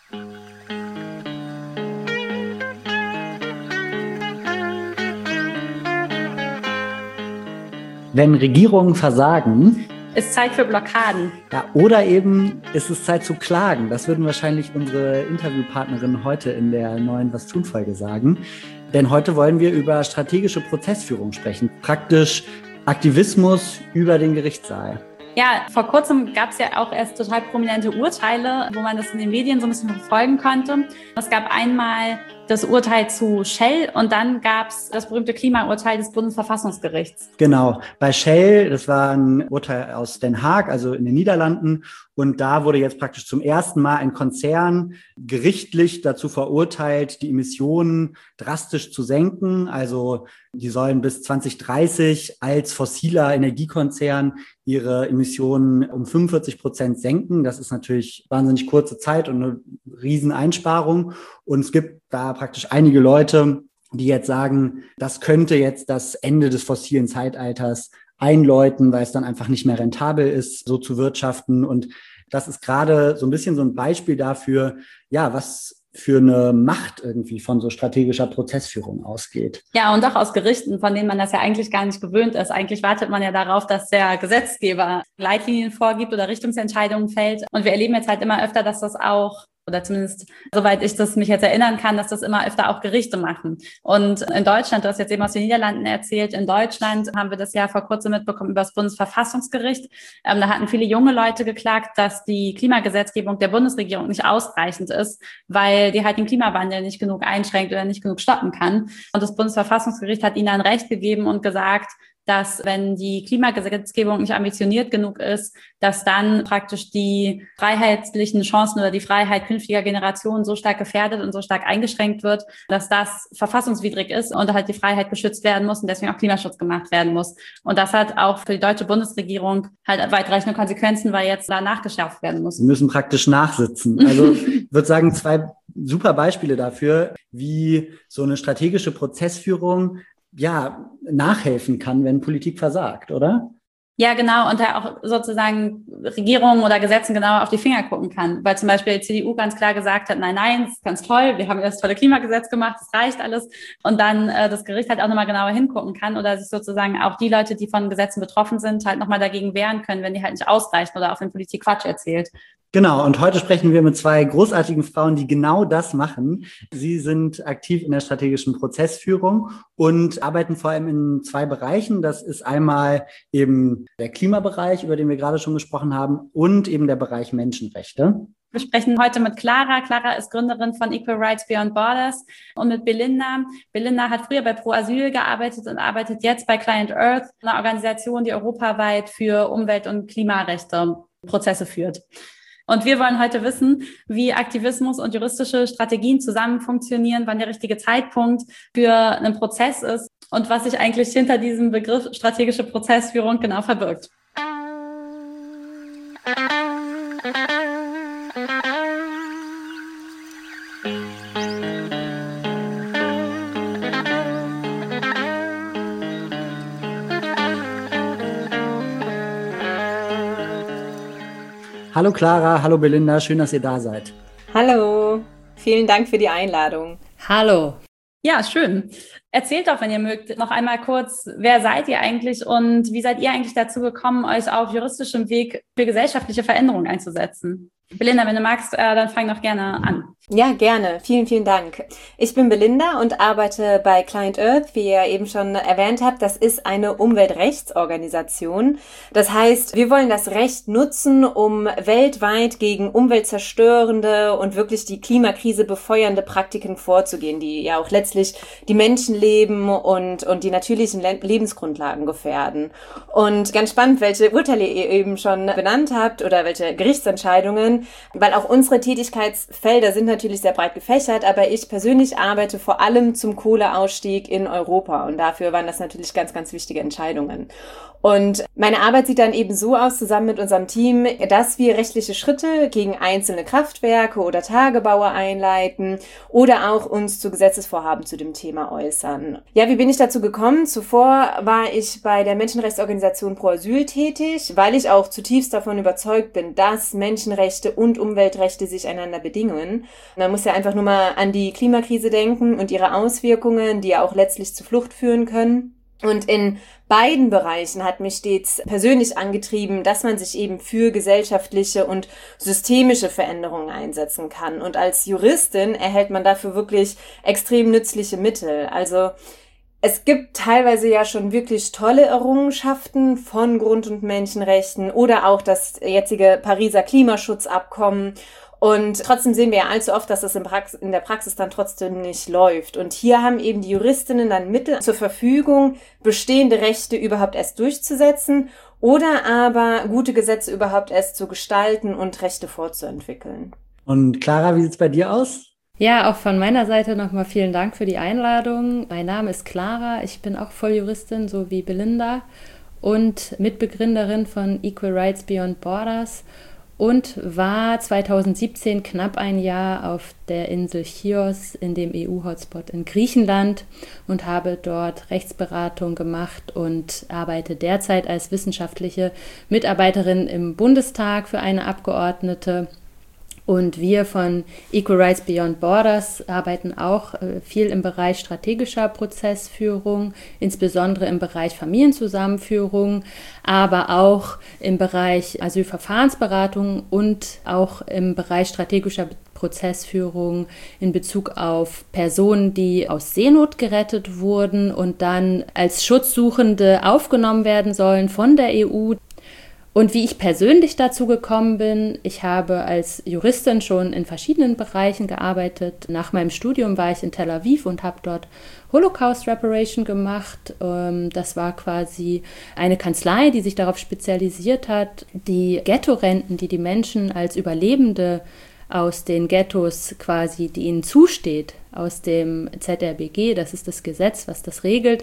Wenn Regierungen versagen, ist Zeit für Blockaden. Ja, oder eben ist es Zeit zu klagen. Das würden wahrscheinlich unsere Interviewpartnerinnen heute in der neuen Was tun Folge sagen. Denn heute wollen wir über strategische Prozessführung sprechen. Praktisch Aktivismus über den Gerichtssaal. Ja, vor kurzem gab es ja auch erst total prominente Urteile, wo man das in den Medien so ein bisschen verfolgen konnte. Es gab einmal das Urteil zu Shell und dann gab es das berühmte Klimaurteil des Bundesverfassungsgerichts. Genau, bei Shell, das war ein Urteil aus Den Haag, also in den Niederlanden. Und da wurde jetzt praktisch zum ersten Mal ein Konzern gerichtlich dazu verurteilt, die Emissionen drastisch zu senken. Also die sollen bis 2030 als fossiler Energiekonzern ihre Emissionen um 45% senken. Das ist natürlich wahnsinnig kurze Zeit und eine Rieseneinsparung. Und es gibt da praktisch einige Leute, die jetzt sagen, das könnte jetzt das Ende des fossilen Zeitalters einläuten, weil es dann einfach nicht mehr rentabel ist, so zu wirtschaften. Und das ist gerade so ein bisschen so ein Beispiel dafür, ja, was für eine Macht irgendwie von so strategischer Prozessführung ausgeht. Ja, und auch aus Gerichten, von denen man das ja eigentlich gar nicht gewöhnt ist. Eigentlich wartet man ja darauf, dass der Gesetzgeber Leitlinien vorgibt oder Richtungsentscheidungen fällt. Und wir erleben jetzt halt immer öfter, dass das auch, oder zumindest soweit ich das mich jetzt erinnern kann, dass das immer öfter auch Gerichte machen. Und in Deutschland, du hast jetzt eben aus den Niederlanden erzählt, in Deutschland haben wir das ja vor kurzem mitbekommen über das Bundesverfassungsgericht. Da hatten viele junge Leute geklagt, dass die Klimagesetzgebung der Bundesregierung nicht ausreichend ist, weil die halt den Klimawandel nicht genug einschränkt oder nicht genug stoppen kann. Und das Bundesverfassungsgericht hat ihnen dann Recht gegeben und gesagt, dass wenn die Klimagesetzgebung nicht ambitioniert genug ist, dass dann praktisch die freiheitlichen Chancen oder die Freiheit künftiger Generationen so stark gefährdet und so stark eingeschränkt wird, dass das verfassungswidrig ist und halt die Freiheit geschützt werden muss und deswegen auch Klimaschutz gemacht werden muss. Und das hat auch für die deutsche Bundesregierung halt weitreichende Konsequenzen, weil jetzt da nachgeschärft werden muss. Sie müssen praktisch nachsitzen. Also ich würde sagen, 2 super Beispiele dafür, wie so eine strategische Prozessführung ja nachhelfen kann, wenn Politik versagt, oder? Ja, genau. Und da auch sozusagen Regierungen oder Gesetzen genauer auf die Finger gucken kann. Weil zum Beispiel die CDU ganz klar gesagt hat, nein, das ist ganz toll, wir haben das tolle Klimagesetz gemacht, das reicht alles. Und dann das Gericht halt auch nochmal genauer hingucken kann oder sich sozusagen auch die Leute, die von Gesetzen betroffen sind, halt nochmal dagegen wehren können, wenn die halt nicht ausreichen oder auch wenn Politik Quatsch erzählt. Genau, und heute sprechen wir mit 2 großartigen Frauen, die genau das machen. Sie sind aktiv in der strategischen Prozessführung und arbeiten vor allem in 2 Bereichen. Das ist einmal eben der Klimabereich, über den wir gerade schon gesprochen haben, und eben der Bereich Menschenrechte. Wir sprechen heute mit Clara. Clara ist Gründerin von Equal Rights Beyond Borders und mit Belinda. Belinda hat früher bei Pro Asyl gearbeitet und arbeitet jetzt bei Client Earth, einer Organisation, die europaweit für Umwelt- und Klimarechte Prozesse führt. Und wir wollen heute wissen, wie Aktivismus und juristische Strategien zusammen funktionieren, wann der richtige Zeitpunkt für einen Prozess ist und was sich eigentlich hinter diesem Begriff strategische Prozessführung genau verbirgt. Hallo Clara, hallo Belinda, schön, dass ihr da seid. Hallo, vielen Dank für die Einladung. Hallo. Ja, schön. Erzählt doch, wenn ihr mögt, noch einmal kurz, wer seid ihr eigentlich und wie seid ihr eigentlich dazu gekommen, euch auf juristischem Weg für gesellschaftliche Veränderungen einzusetzen? Belinda, wenn du magst, dann fang doch gerne an. Ja, gerne. Vielen, vielen Dank. Ich bin Belinda und arbeite bei Client Earth, wie ihr eben schon erwähnt habt. Das ist eine Umweltrechtsorganisation. Das heißt, wir wollen das Recht nutzen, um weltweit gegen umweltzerstörende und wirklich die Klimakrise befeuernde Praktiken vorzugehen, die ja auch letztlich die Menschenleben und die natürlichen Lebensgrundlagen gefährden. Und ganz spannend, welche Urteile ihr eben schon benannt habt oder welche Gerichtsentscheidungen, weil auch unsere Tätigkeitsfelder sind natürlich sehr breit gefächert, aber ich persönlich arbeite vor allem zum Kohleausstieg in Europa und dafür waren das natürlich ganz, ganz wichtige Entscheidungen. Und meine Arbeit sieht dann eben so aus, zusammen mit unserem Team, dass wir rechtliche Schritte gegen einzelne Kraftwerke oder Tagebauer einleiten oder auch uns zu Gesetzesvorhaben zu dem Thema äußern. Ja, wie bin ich dazu gekommen? Zuvor war ich bei der Menschenrechtsorganisation Pro Asyl tätig, weil ich auch zutiefst davon überzeugt bin, dass Menschenrechte und Umweltrechte sich einander bedingen. Man muss ja einfach nur mal an die Klimakrise denken und ihre Auswirkungen, die ja auch letztlich zu Flucht führen können. Und in beiden Bereichen hat mich stets persönlich angetrieben, dass man sich eben für gesellschaftliche und systemische Veränderungen einsetzen kann. Und als Juristin erhält man dafür wirklich extrem nützliche Mittel. Also es gibt teilweise ja schon wirklich tolle Errungenschaften von Grund- und Menschenrechten oder auch das jetzige Pariser Klimaschutzabkommen. Und trotzdem sehen wir ja allzu oft, dass das in der Praxis dann trotzdem nicht läuft. Und hier haben eben die Juristinnen dann Mittel zur Verfügung, bestehende Rechte überhaupt erst durchzusetzen oder aber gute Gesetze überhaupt erst zu gestalten und Rechte fortzuentwickeln. Und Clara, wie sieht's bei dir aus? Ja, auch von meiner Seite nochmal vielen Dank für die Einladung. Mein Name ist Clara, ich bin auch Volljuristin, so wie Belinda und Mitbegründerin von Equal Rights Beyond Borders. Und war 2017 knapp ein Jahr auf der Insel Chios in dem EU-Hotspot in Griechenland und habe dort Rechtsberatung gemacht und arbeite derzeit als wissenschaftliche Mitarbeiterin im Bundestag für eine Abgeordnete. Und wir von Equal Rights Beyond Borders arbeiten auch viel im Bereich strategischer Prozessführung, insbesondere im Bereich Familienzusammenführung, aber auch im Bereich Asylverfahrensberatung und auch im Bereich strategischer Prozessführung in Bezug auf Personen, die aus Seenot gerettet wurden und dann als Schutzsuchende aufgenommen werden sollen von der EU. Und wie ich persönlich dazu gekommen bin, ich habe als Juristin schon in verschiedenen Bereichen gearbeitet. Nach meinem Studium war ich in Tel Aviv und habe dort Holocaust Reparation gemacht. Das war quasi eine Kanzlei, die sich darauf spezialisiert hat, die Ghetto-Renten, die die Menschen als Überlebende aus den Ghettos quasi, die ihnen zusteht, aus dem ZRBG, das ist das Gesetz, was das regelt,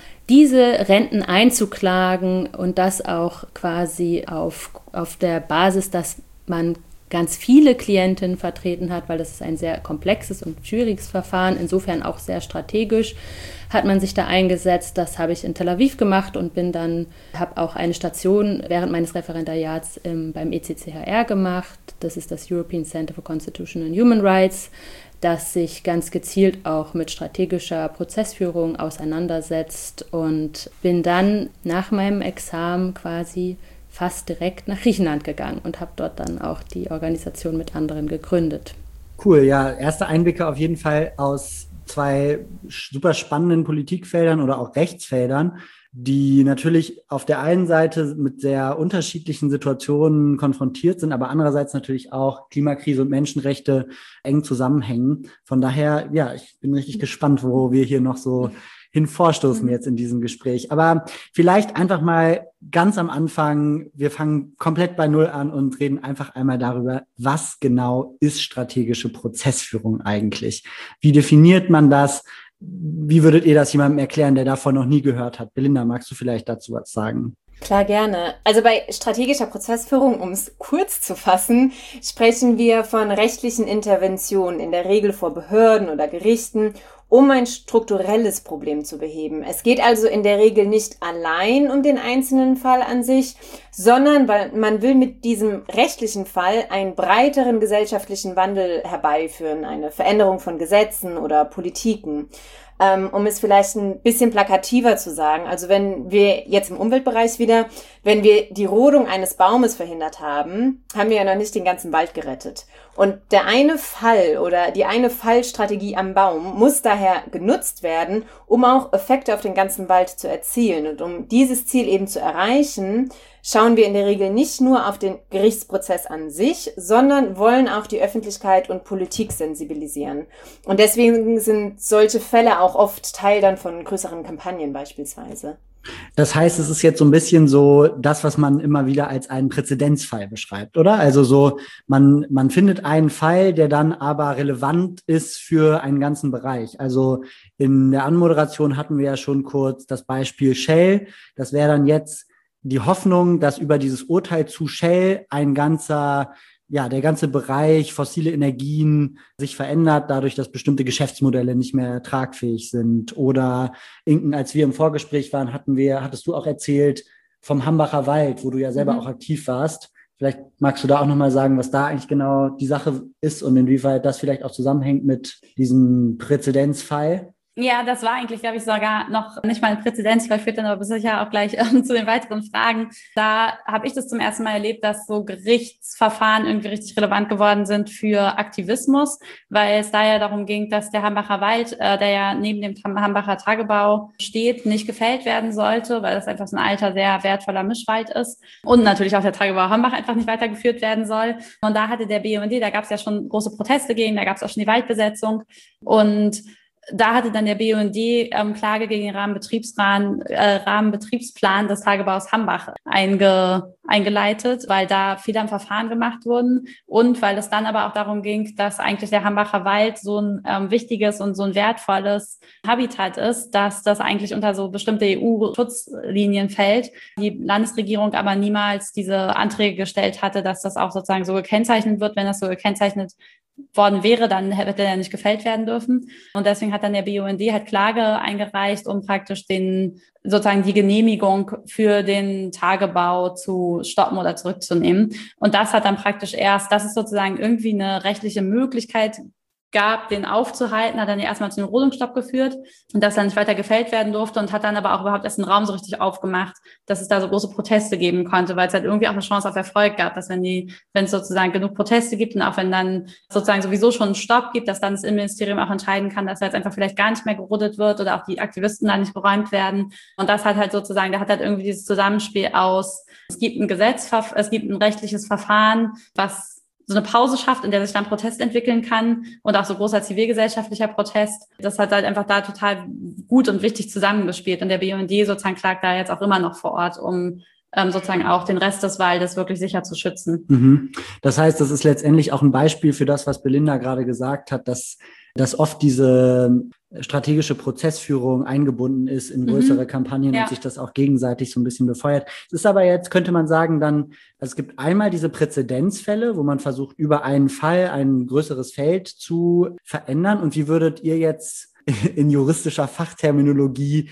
diese Renten einzuklagen und das auch quasi auf der Basis, dass man ganz viele Klientinnen vertreten hat, weil das ist ein sehr komplexes und schwieriges Verfahren, insofern auch sehr strategisch, hat man sich da eingesetzt. Das habe ich in Tel Aviv gemacht und habe auch eine Station während meines Referendariats beim ECCHR gemacht. Das ist das European Center for Constitutional and Human Rights, das sich ganz gezielt auch mit strategischer Prozessführung auseinandersetzt, und bin dann nach meinem Examen quasi fast direkt nach Griechenland gegangen und habe dort dann auch die Organisation mit anderen gegründet. Cool, ja, erste Einblicke auf jeden Fall aus zwei super spannenden Politikfeldern oder auch Rechtsfeldern, die natürlich auf der einen Seite mit sehr unterschiedlichen Situationen konfrontiert sind, aber andererseits natürlich auch Klimakrise und Menschenrechte eng zusammenhängen. Von daher, ja, ich bin richtig gespannt, wo wir hier noch so hin vorstoßen jetzt in diesem Gespräch. Aber vielleicht einfach mal ganz am Anfang, wir fangen komplett bei Null an und reden einfach einmal darüber, was genau ist strategische Prozessführung eigentlich? Wie definiert man das? Wie würdet ihr das jemandem erklären, der davon noch nie gehört hat? Belinda, magst du vielleicht dazu was sagen? Klar, gerne. Also bei strategischer Prozessführung, um es kurz zu fassen, sprechen wir von rechtlichen Interventionen, in der Regel vor Behörden oder Gerichten, um ein strukturelles Problem zu beheben. Es geht also in der Regel nicht allein um den einzelnen Fall an sich, sondern weil man will mit diesem rechtlichen Fall einen breiteren gesellschaftlichen Wandel herbeiführen, eine Veränderung von Gesetzen oder Politiken. Um es vielleicht ein bisschen plakativer zu sagen, also wenn wir jetzt im Umweltbereich wenn wir die Rodung eines Baumes verhindert haben, haben wir ja noch nicht den ganzen Wald gerettet. Und der eine Fall oder die eine Fallstrategie am Baum muss daher genutzt werden, um auch Effekte auf den ganzen Wald zu erzielen. Und um dieses Ziel eben zu erreichen, schauen wir in der Regel nicht nur auf den Gerichtsprozess an sich, sondern wollen auch die Öffentlichkeit und Politik sensibilisieren. Und deswegen sind solche Fälle auch oft Teil dann von größeren Kampagnen beispielsweise. Das heißt, es ist jetzt so ein bisschen so das, was man immer wieder als einen Präzedenzfall beschreibt, oder? Also so, man findet einen Fall, der dann aber relevant ist für einen ganzen Bereich. Also in der Anmoderation hatten wir ja schon kurz das Beispiel Shell. Das wäre dann jetzt die Hoffnung, dass über dieses Urteil zu Shell der ganze Bereich fossile Energien sich verändert, dadurch, dass bestimmte Geschäftsmodelle nicht mehr tragfähig sind. Oder Inken, als wir im Vorgespräch waren, hattest du auch erzählt vom Hambacher Wald, wo du ja selber auch aktiv warst. Vielleicht magst du da auch nochmal sagen, was da eigentlich genau die Sache ist und inwieweit das vielleicht auch zusammenhängt mit diesem Präzedenzfall. Ja, das war eigentlich, glaube ich, sogar noch nicht mal ein Präzedenzfall, führt dann aber sicher auch gleich zu den weiteren Fragen. Da habe ich das zum ersten Mal erlebt, dass so Gerichtsverfahren irgendwie richtig relevant geworden sind für Aktivismus, weil es da ja darum ging, dass der Hambacher Wald, der ja neben dem Hambacher Tagebau steht, nicht gefällt werden sollte, weil das einfach so ein alter, sehr wertvoller Mischwald ist und natürlich auch der Tagebau Hambach einfach nicht weitergeführt werden soll. Und da hatte der BUND, da gab es ja schon große Proteste gegen, da gab es auch schon die Waldbesetzung und da hatte dann der BUND Klage gegen den Rahmenbetriebsplan des Tagebaus Hambach eingeleitet, weil da Fehler im Verfahren gemacht wurden und weil es dann aber auch darum ging, dass eigentlich der Hambacher Wald so ein wichtiges und so ein wertvolles Habitat ist, dass das eigentlich unter so bestimmte EU-Schutzlinien fällt. Die Landesregierung aber niemals diese Anträge gestellt hatte, dass das auch sozusagen so gekennzeichnet wird. Wenn das so gekennzeichnet worden wäre, dann hätte er nicht gefällt werden dürfen. Und deswegen hat dann der BUND Klage eingereicht, um praktisch die Genehmigung für den Tagebau zu stoppen oder zurückzunehmen. Und das hat dann praktisch dass es sozusagen irgendwie eine rechtliche Möglichkeit gab, den aufzuhalten, hat dann erstmal zu einem Rodungsstopp geführt und dass dann nicht weiter gefällt werden durfte und hat dann aber auch überhaupt erst einen Raum so richtig aufgemacht, dass es da so große Proteste geben konnte, weil es halt irgendwie auch eine Chance auf Erfolg gab, dass wenn es sozusagen genug Proteste gibt und auch wenn dann sozusagen sowieso schon einen Stopp gibt, dass dann das Innenministerium auch entscheiden kann, dass jetzt einfach vielleicht gar nicht mehr gerodet wird oder auch die Aktivisten da nicht geräumt werden. Und das hat halt sozusagen, da hat halt irgendwie dieses Zusammenspiel aus, es gibt ein Gesetz, es gibt ein rechtliches Verfahren, was so eine Pause schafft, in der sich dann Protest entwickeln kann und auch so großer zivilgesellschaftlicher Protest. Das hat halt einfach da total gut und wichtig zusammengespielt. Und der BUND sozusagen klagt da jetzt auch immer noch vor Ort, um sozusagen auch den Rest des Waldes wirklich sicher zu schützen. Mhm. Das heißt, das ist letztendlich auch ein Beispiel für das, was Belinda gerade gesagt hat, dass oft diese strategische Prozessführung eingebunden ist in größere Kampagnen und sich das auch gegenseitig so ein bisschen befeuert. Es ist aber jetzt, könnte man sagen, also es gibt einmal diese Präzedenzfälle, wo man versucht, über einen Fall ein größeres Feld zu verändern. Und wie würdet ihr jetzt in juristischer Fachterminologie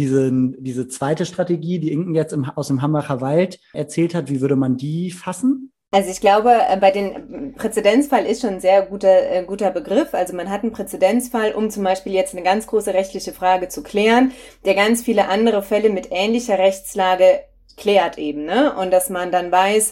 diese zweite Strategie, die Inken jetzt aus dem Hambacher Wald erzählt hat, wie würde man die fassen? Also ich glaube, bei den Präzedenzfall ist schon ein sehr guter Begriff. Also man hat einen Präzedenzfall, um zum Beispiel jetzt eine ganz große rechtliche Frage zu klären, der ganz viele andere Fälle mit ähnlicher Rechtslage klärt eben, ne? Und dass man dann weiß,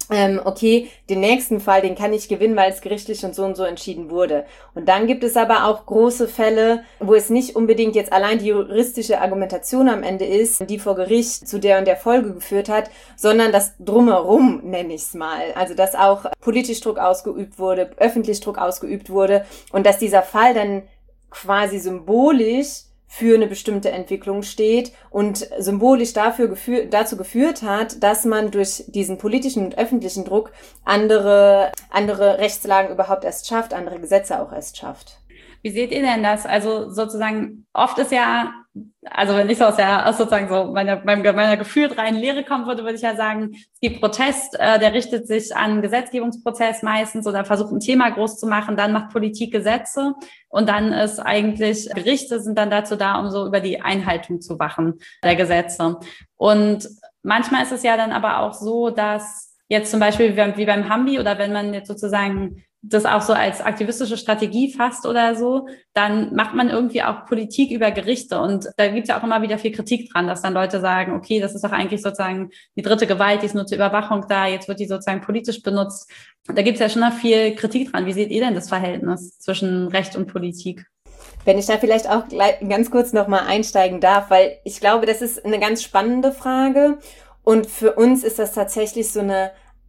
okay, den nächsten Fall, den kann ich gewinnen, weil es gerichtlich und so entschieden wurde. Und dann gibt es aber auch große Fälle, wo es nicht unbedingt jetzt allein die juristische Argumentation am Ende ist, die vor Gericht zu der und der Folge geführt hat, sondern das Drumherum, nenne ich es mal. Also dass auch politisch Druck ausgeübt wurde, öffentlich Druck ausgeübt wurde und dass dieser Fall dann quasi symbolisch für eine bestimmte Entwicklung steht und symbolisch dazu geführt hat, dass man durch diesen politischen und öffentlichen Druck andere Rechtslagen überhaupt erst schafft, andere Gesetze auch erst schafft. Wie seht ihr denn das? Also sozusagen, oft ist ja, also wenn ich so aus sozusagen so meiner gefühlt reinen Lehre kommen würde ich ja sagen, es gibt Protest, der richtet sich an einen Gesetzgebungsprozess meistens oder versucht ein Thema groß zu machen, dann macht Politik Gesetze und dann ist eigentlich, Gerichte sind dann dazu da, um so über die Einhaltung zu wachen der Gesetze. Und manchmal ist es ja dann aber auch so, dass jetzt zum Beispiel wie beim Hambi oder wenn man jetzt sozusagen das auch so als aktivistische Strategie fasst oder so, dann macht man irgendwie auch Politik über Gerichte. Und da gibt's ja auch immer wieder viel Kritik dran, dass dann Leute sagen, okay, das ist doch eigentlich sozusagen die dritte Gewalt, die ist nur zur Überwachung da, jetzt wird die sozusagen politisch benutzt. Da gibt's ja schon noch viel Kritik dran. Wie seht ihr denn das Verhältnis zwischen Recht und Politik? Wenn ich da vielleicht auch gleich ganz kurz nochmal einsteigen darf, weil ich glaube, das ist eine ganz spannende Frage. Und für uns ist das tatsächlich so eine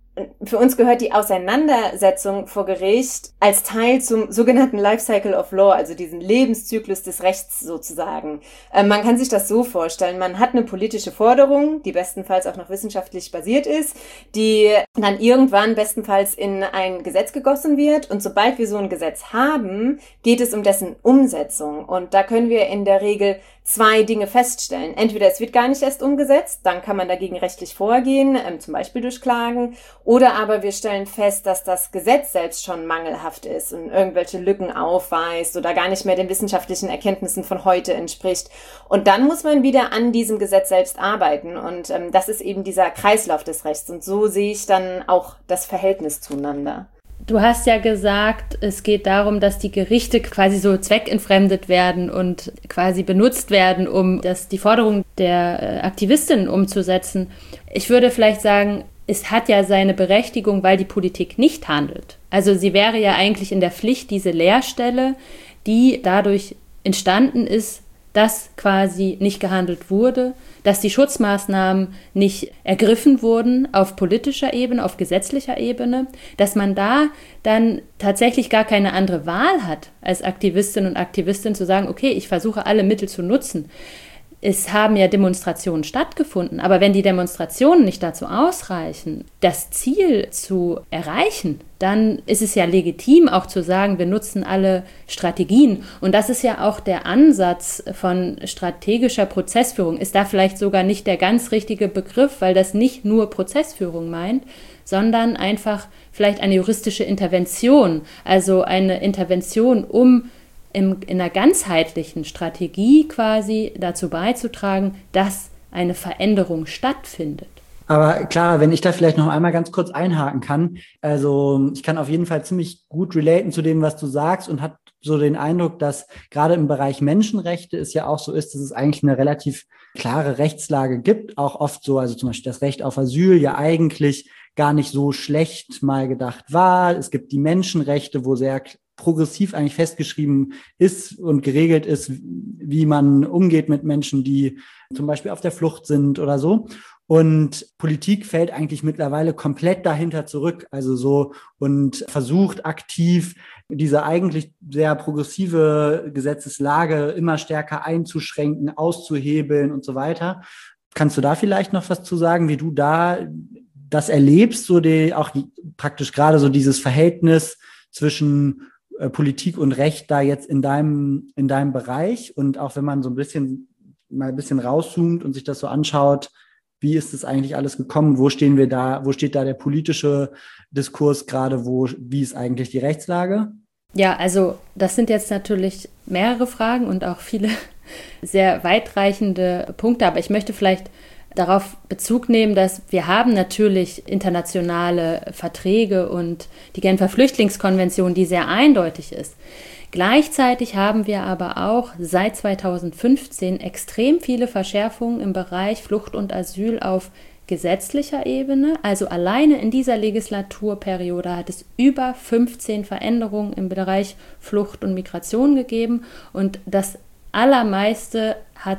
für uns gehört die Auseinandersetzung vor Gericht als Teil zum sogenannten Lifecycle of Law, also diesen Lebenszyklus des Rechts sozusagen. Man kann sich das so vorstellen, man hat eine politische Forderung, die bestenfalls auch noch wissenschaftlich basiert ist, die dann irgendwann bestenfalls in ein Gesetz gegossen wird. Und sobald wir so ein Gesetz haben, geht es um dessen Umsetzung. Und da können wir in der Regel zwei Dinge feststellen. Entweder es wird gar nicht erst umgesetzt, dann kann man dagegen rechtlich vorgehen, zum Beispiel durch Klagen, oder aber wir stellen fest, dass das Gesetz selbst schon mangelhaft ist und irgendwelche Lücken aufweist oder gar nicht mehr den wissenschaftlichen Erkenntnissen von heute entspricht. Und dann muss man wieder an diesem Gesetz selbst arbeiten und das ist eben dieser Kreislauf des Rechts und so sehe ich dann auch das Verhältnis zueinander. Du hast ja gesagt, es geht darum, dass die Gerichte quasi so zweckentfremdet werden und quasi benutzt werden, um die Forderungen der Aktivistinnen umzusetzen. Ich würde vielleicht sagen, es hat ja seine Berechtigung, weil die Politik nicht handelt. Also sie wäre ja eigentlich in der Pflicht, diese Leerstelle, die dadurch entstanden ist, dass quasi nicht gehandelt wurde, dass die Schutzmaßnahmen nicht ergriffen wurden auf politischer Ebene, auf gesetzlicher Ebene, dass man da dann tatsächlich gar keine andere Wahl hat, als Aktivistin und Aktivistin zu sagen, okay, ich versuche alle Mittel zu nutzen. Es haben ja Demonstrationen stattgefunden, aber wenn die Demonstrationen nicht dazu ausreichen, das Ziel zu erreichen, dann ist es ja legitim auch zu sagen, wir nutzen alle Strategien. Und das ist ja auch der Ansatz von strategischer Prozessführung. Ist da vielleicht sogar nicht der ganz richtige Begriff, weil das nicht nur Prozessführung meint, sondern einfach vielleicht eine juristische Intervention, also eine Intervention, um in einer ganzheitlichen Strategie quasi dazu beizutragen, dass eine Veränderung stattfindet. Aber Clara, wenn ich da vielleicht noch einmal ganz kurz einhaken kann, also ich kann auf jeden Fall ziemlich gut relaten zu dem, was du sagst und habe so den Eindruck, dass gerade im Bereich Menschenrechte es ja auch so ist, dass es eigentlich eine relativ klare Rechtslage gibt, auch oft so, also zum Beispiel das Recht auf Asyl ja eigentlich gar nicht so schlecht mal gedacht war. Es gibt die Menschenrechte, wo sehr progressiv eigentlich festgeschrieben ist und geregelt ist, wie man umgeht mit Menschen, die zum Beispiel auf der Flucht sind oder so. Und Politik fällt eigentlich mittlerweile komplett dahinter zurück, also so und versucht aktiv diese eigentlich sehr progressive Gesetzeslage immer stärker einzuschränken, auszuhebeln und so weiter. Kannst du da vielleicht noch was zu sagen, wie du da das erlebst, so auch praktisch gerade so dieses Verhältnis zwischen Politik und Recht da jetzt in deinem Bereich und auch wenn man so mal ein bisschen rauszoomt und sich das so anschaut, wie ist das eigentlich alles gekommen? Wo stehen wir da? Wo steht da der politische Diskurs gerade? Wie ist eigentlich die Rechtslage? Ja, also das sind jetzt natürlich mehrere Fragen und auch viele sehr weitreichende Punkte, aber ich möchte vielleicht darauf Bezug nehmen, dass wir haben natürlich internationale Verträge und die Genfer Flüchtlingskonvention, die sehr eindeutig ist. Gleichzeitig haben wir aber auch seit 2015 extrem viele Verschärfungen im Bereich Flucht und Asyl auf gesetzlicher Ebene. Also alleine in dieser Legislaturperiode hat es über 15 Veränderungen im Bereich Flucht und Migration gegeben und das allermeiste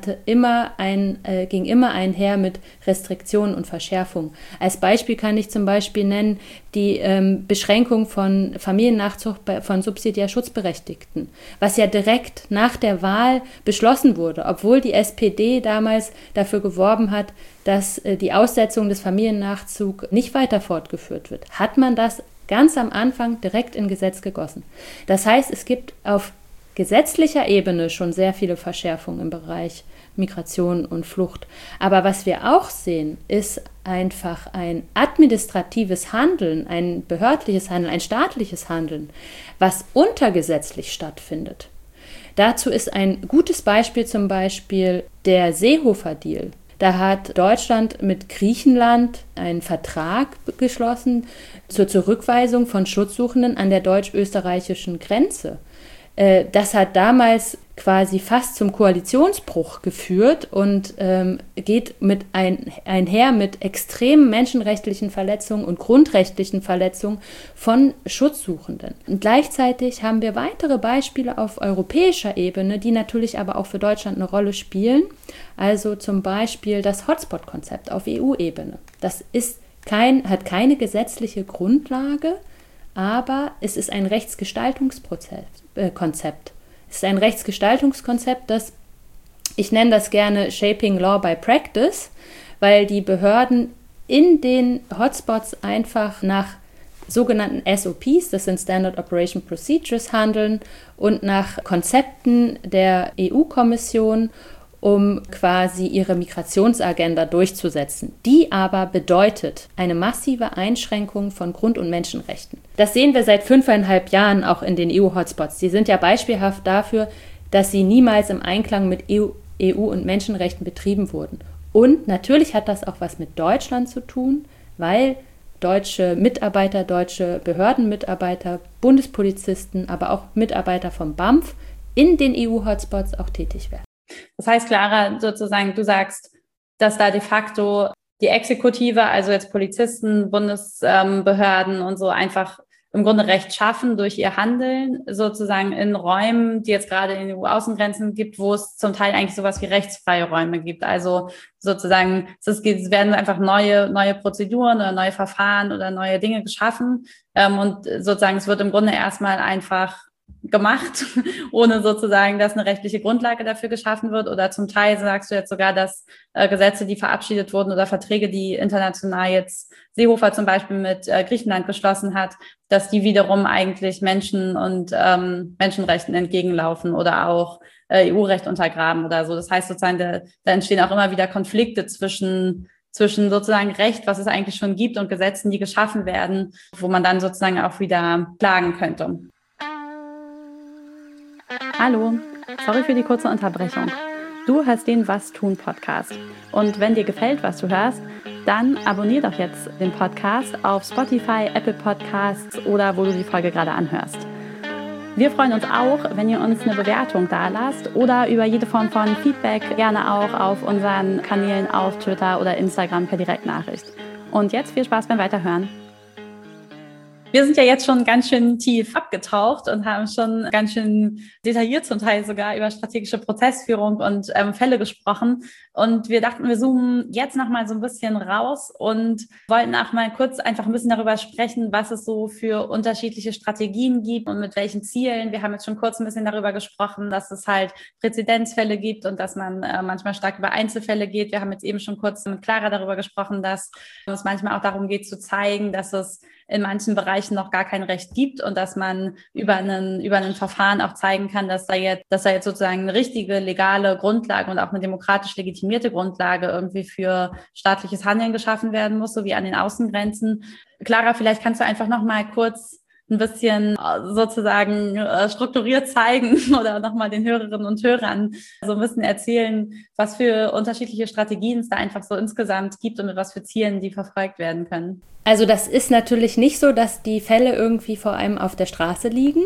ging immer einher mit Restriktionen und Verschärfungen. Als Beispiel kann ich zum Beispiel nennen die Beschränkung von Familiennachzug von subsidiär Schutzberechtigten, was ja direkt nach der Wahl beschlossen wurde, obwohl die SPD damals dafür geworben hat, dass die Aussetzung des Familiennachzugs nicht weiter fortgeführt wird. Hat man das ganz am Anfang direkt in Gesetz gegossen. Das heißt, es gibt auf gesetzlicher Ebene schon sehr viele Verschärfungen im Bereich Migration und Flucht. Aber was wir auch sehen, ist einfach ein administratives Handeln, ein behördliches Handeln, ein staatliches Handeln, was untergesetzlich stattfindet. Dazu ist ein gutes Beispiel zum Beispiel der Seehofer-Deal. Da hat Deutschland mit Griechenland einen Vertrag geschlossen zur Zurückweisung von Schutzsuchenden an der deutsch-österreichischen Grenze. Das hat damals quasi fast zum Koalitionsbruch geführt und geht einher mit extremen menschenrechtlichen Verletzungen und grundrechtlichen Verletzungen von Schutzsuchenden. Und gleichzeitig haben wir weitere Beispiele auf europäischer Ebene, die natürlich aber auch für Deutschland eine Rolle spielen. Also zum Beispiel das Hotspot-Konzept auf EU-Ebene. Das ist hat keine gesetzliche Grundlage, aber es ist ein Rechtsgestaltungskonzept. Es ist ein Rechtsgestaltungskonzept, das, ich nenne das gerne Shaping Law by Practice, weil die Behörden in den Hotspots einfach nach sogenannten SOPs, das sind Standard Operation Procedures, handeln und nach Konzepten der EU-Kommission, um quasi ihre Migrationsagenda durchzusetzen. Die aber bedeutet eine massive Einschränkung von Grund- und Menschenrechten. Das sehen wir seit 5,5 Jahren auch in den EU-Hotspots. Die sind ja beispielhaft dafür, dass sie niemals im Einklang mit EU- und Menschenrechten betrieben wurden. Und natürlich hat das auch was mit Deutschland zu tun, weil deutsche Mitarbeiter, deutsche Behördenmitarbeiter, Bundespolizisten, aber auch Mitarbeiter vom BAMF in den EU-Hotspots auch tätig werden. Das heißt, Clara, sozusagen, du sagst, dass da de facto die Exekutive, also jetzt Polizisten, Bundesbehörden und so einfach im Grunde Recht schaffen durch ihr Handeln, sozusagen in Räumen, die jetzt gerade in den EU-Außengrenzen gibt, wo es zum Teil eigentlich sowas wie rechtsfreie Räume gibt. Also sozusagen, es werden einfach neue Prozeduren oder neue Verfahren oder neue Dinge geschaffen. Und sozusagen, es wird im Grunde erstmal einfach gemacht, ohne sozusagen, dass eine rechtliche Grundlage dafür geschaffen wird. Oder zum Teil sagst du jetzt sogar, dass Gesetze, die verabschiedet wurden oder Verträge, die international jetzt Seehofer zum Beispiel mit Griechenland geschlossen hat, dass die wiederum eigentlich Menschen und Menschenrechten entgegenlaufen oder auch EU-Recht untergraben oder so. Das heißt sozusagen, da entstehen auch immer wieder Konflikte zwischen sozusagen Recht, was es eigentlich schon gibt, und Gesetzen, die geschaffen werden, wo man dann sozusagen auch wieder klagen könnte. Hallo, sorry für die kurze Unterbrechung. Du hörst den Was tun Podcast. Und wenn dir gefällt, was du hörst, dann abonnier doch jetzt den Podcast auf Spotify, Apple Podcasts oder wo du die Folge gerade anhörst. Wir freuen uns auch, wenn ihr uns eine Bewertung dalasst oder über jede Form von Feedback, gerne auch auf unseren Kanälen auf Twitter oder Instagram per Direktnachricht. Und jetzt viel Spaß beim Weiterhören. Wir sind ja jetzt schon ganz schön tief abgetaucht und haben schon ganz schön detailliert zum Teil sogar über strategische Prozessführung und Fälle gesprochen. Und wir dachten, wir zoomen jetzt nochmal so ein bisschen raus und wollten auch mal kurz einfach ein bisschen darüber sprechen, was es so für unterschiedliche Strategien gibt und mit welchen Zielen. Wir haben jetzt schon kurz ein bisschen darüber gesprochen, dass es halt Präzedenzfälle gibt und dass man manchmal stark über Einzelfälle geht. Wir haben jetzt eben schon kurz mit Clara darüber gesprochen, dass es manchmal auch darum geht zu zeigen, dass es in manchen Bereichen noch gar kein Recht gibt und dass man über einen Verfahren auch zeigen kann, dass da jetzt sozusagen eine richtige legale Grundlage und auch eine demokratisch legitimierte Grundlage irgendwie für staatliches Handeln geschaffen werden muss, so wie an den Außengrenzen. Clara, vielleicht kannst du einfach noch mal kurz ein bisschen sozusagen strukturiert zeigen oder nochmal den Hörerinnen und Hörern so ein bisschen erzählen, was für unterschiedliche Strategien es da einfach so insgesamt gibt und mit was für Zielen die verfolgt werden können. Also das ist natürlich nicht so, dass die Fälle irgendwie vor allem auf der Straße liegen.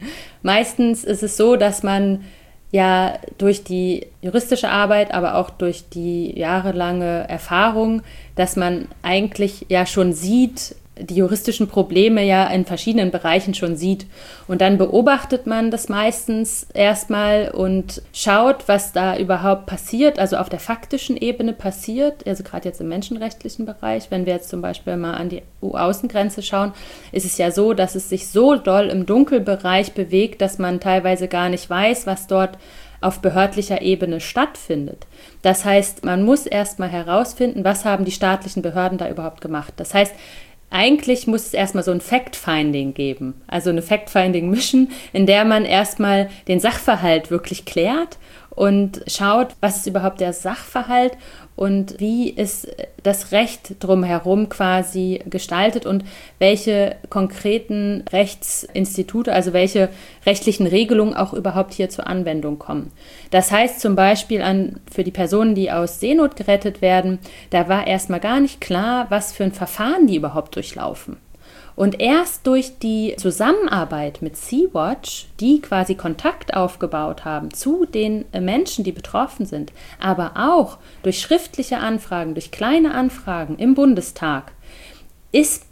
Meistens ist es so, dass man ja durch die juristische Arbeit, aber auch durch die jahrelange Erfahrung, dass man eigentlich ja schon sieht, die juristischen Probleme ja in verschiedenen Bereichen schon sieht. Und dann beobachtet man das meistens erstmal und schaut, was da überhaupt passiert, also auf der faktischen Ebene passiert, also gerade jetzt im menschenrechtlichen Bereich. Wenn wir jetzt zum Beispiel mal an die EU-Außengrenze schauen, ist es ja so, dass es sich so doll im Dunkelbereich bewegt, dass man teilweise gar nicht weiß, was dort auf behördlicher Ebene stattfindet. Das heißt, man muss erstmal herausfinden, was haben die staatlichen Behörden da überhaupt gemacht. Das heißt, eigentlich muss es erstmal so ein Fact-Finding geben, also eine Fact-Finding-Mission, in der man erstmal den Sachverhalt wirklich klärt und schaut, was ist überhaupt der Sachverhalt und wie ist das Recht drumherum quasi gestaltet und welche konkreten Rechtsinstitute, also welche rechtlichen Regelungen auch überhaupt hier zur Anwendung kommen. Das heißt zum Beispiel für die Personen, die aus Seenot gerettet werden, da war erstmal gar nicht klar, was für ein Verfahren die überhaupt durchlaufen. Und erst durch die Zusammenarbeit mit Sea-Watch, die quasi Kontakt aufgebaut haben zu den Menschen, die betroffen sind, aber auch durch schriftliche Anfragen, durch kleine Anfragen im Bundestag, ist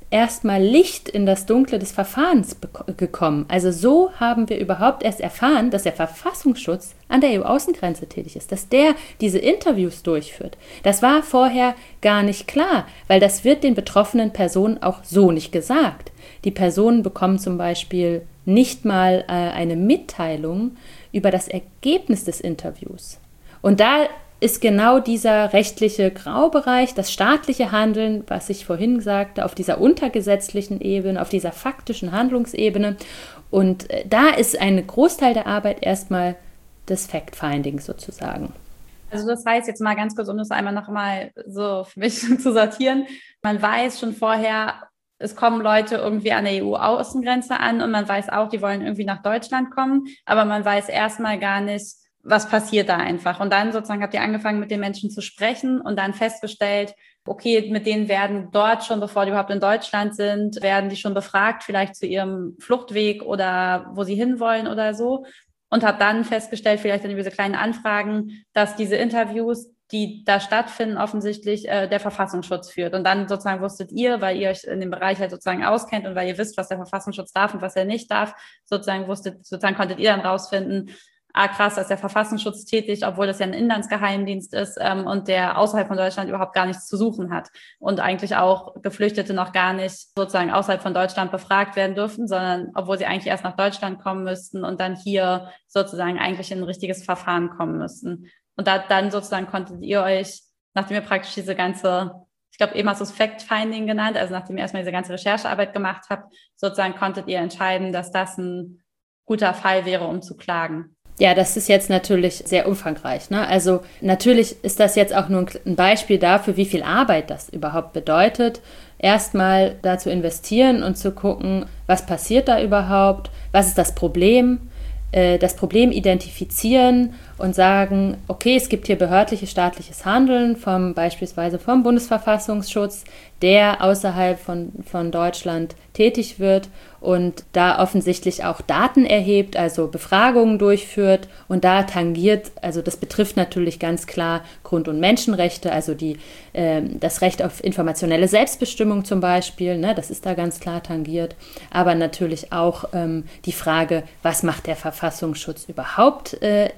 erstmal Licht in das Dunkle des Verfahrens gekommen. Also so haben wir überhaupt erst erfahren, dass der Verfassungsschutz an der EU-Außengrenze tätig ist, dass der diese Interviews durchführt. Das war vorher gar nicht klar, weil das wird den betroffenen Personen auch so nicht gesagt. Die Personen bekommen zum Beispiel nicht mal eine Mitteilung über das Ergebnis des Interviews. Und da ist genau dieser rechtliche Graubereich, das staatliche Handeln, was ich vorhin sagte, auf dieser untergesetzlichen Ebene, auf dieser faktischen Handlungsebene. Und da ist ein Großteil der Arbeit erstmal des Fact-Findings sozusagen. Also das heißt jetzt mal ganz kurz, um das einmal nochmal so für mich zu sortieren. Man weiß schon vorher, es kommen Leute irgendwie an der EU-Außengrenze an und man weiß auch, die wollen irgendwie nach Deutschland kommen, aber man weiß erstmal gar nicht, was passiert da einfach. Und dann sozusagen habt ihr angefangen, mit den Menschen zu sprechen und dann festgestellt, okay, mit denen werden dort schon, bevor die überhaupt in Deutschland sind, werden die schon befragt, vielleicht zu ihrem Fluchtweg oder wo sie hinwollen oder so. Und habe dann festgestellt, vielleicht dann über diese kleinen Anfragen, dass diese Interviews, die da stattfinden, offensichtlich der Verfassungsschutz führt. Und dann sozusagen wusstet ihr, weil ihr euch in dem Bereich halt sozusagen auskennt und weil ihr wisst, was der Verfassungsschutz darf und was er nicht darf, sozusagen konntet ihr dann rausfinden, krass, da ist der Verfassungsschutz tätig, obwohl das ja ein Inlandsgeheimdienst ist und der außerhalb von Deutschland überhaupt gar nichts zu suchen hat und eigentlich auch Geflüchtete noch gar nicht sozusagen außerhalb von Deutschland befragt werden dürfen, sondern obwohl sie eigentlich erst nach Deutschland kommen müssten und dann hier sozusagen eigentlich in ein richtiges Verfahren kommen müssten. Und dann sozusagen konntet ihr euch, nachdem ihr praktisch diese ganze, ich glaube eben hast du es Fact-Finding genannt, also nachdem ihr erstmal diese ganze Recherchearbeit gemacht habt, sozusagen konntet ihr entscheiden, dass das ein guter Fall wäre, um zu klagen. Ja, das ist jetzt natürlich sehr umfangreich, ne? Also natürlich ist das jetzt auch nur ein Beispiel dafür, wie viel Arbeit das überhaupt bedeutet, erstmal da zu investieren und zu gucken, was passiert da überhaupt, was ist das Problem identifizieren und sagen, okay, es gibt hier behördliches staatliches Handeln beispielsweise vom Bundesverfassungsschutz, der außerhalb von Deutschland tätig wird und da offensichtlich auch Daten erhebt, also Befragungen durchführt und da tangiert, also das betrifft natürlich ganz klar Grund- und Menschenrechte, also das Recht auf informationelle Selbstbestimmung zum Beispiel, ne, das ist da ganz klar tangiert, aber natürlich auch die Frage, was macht der Verfassungsschutz überhaupt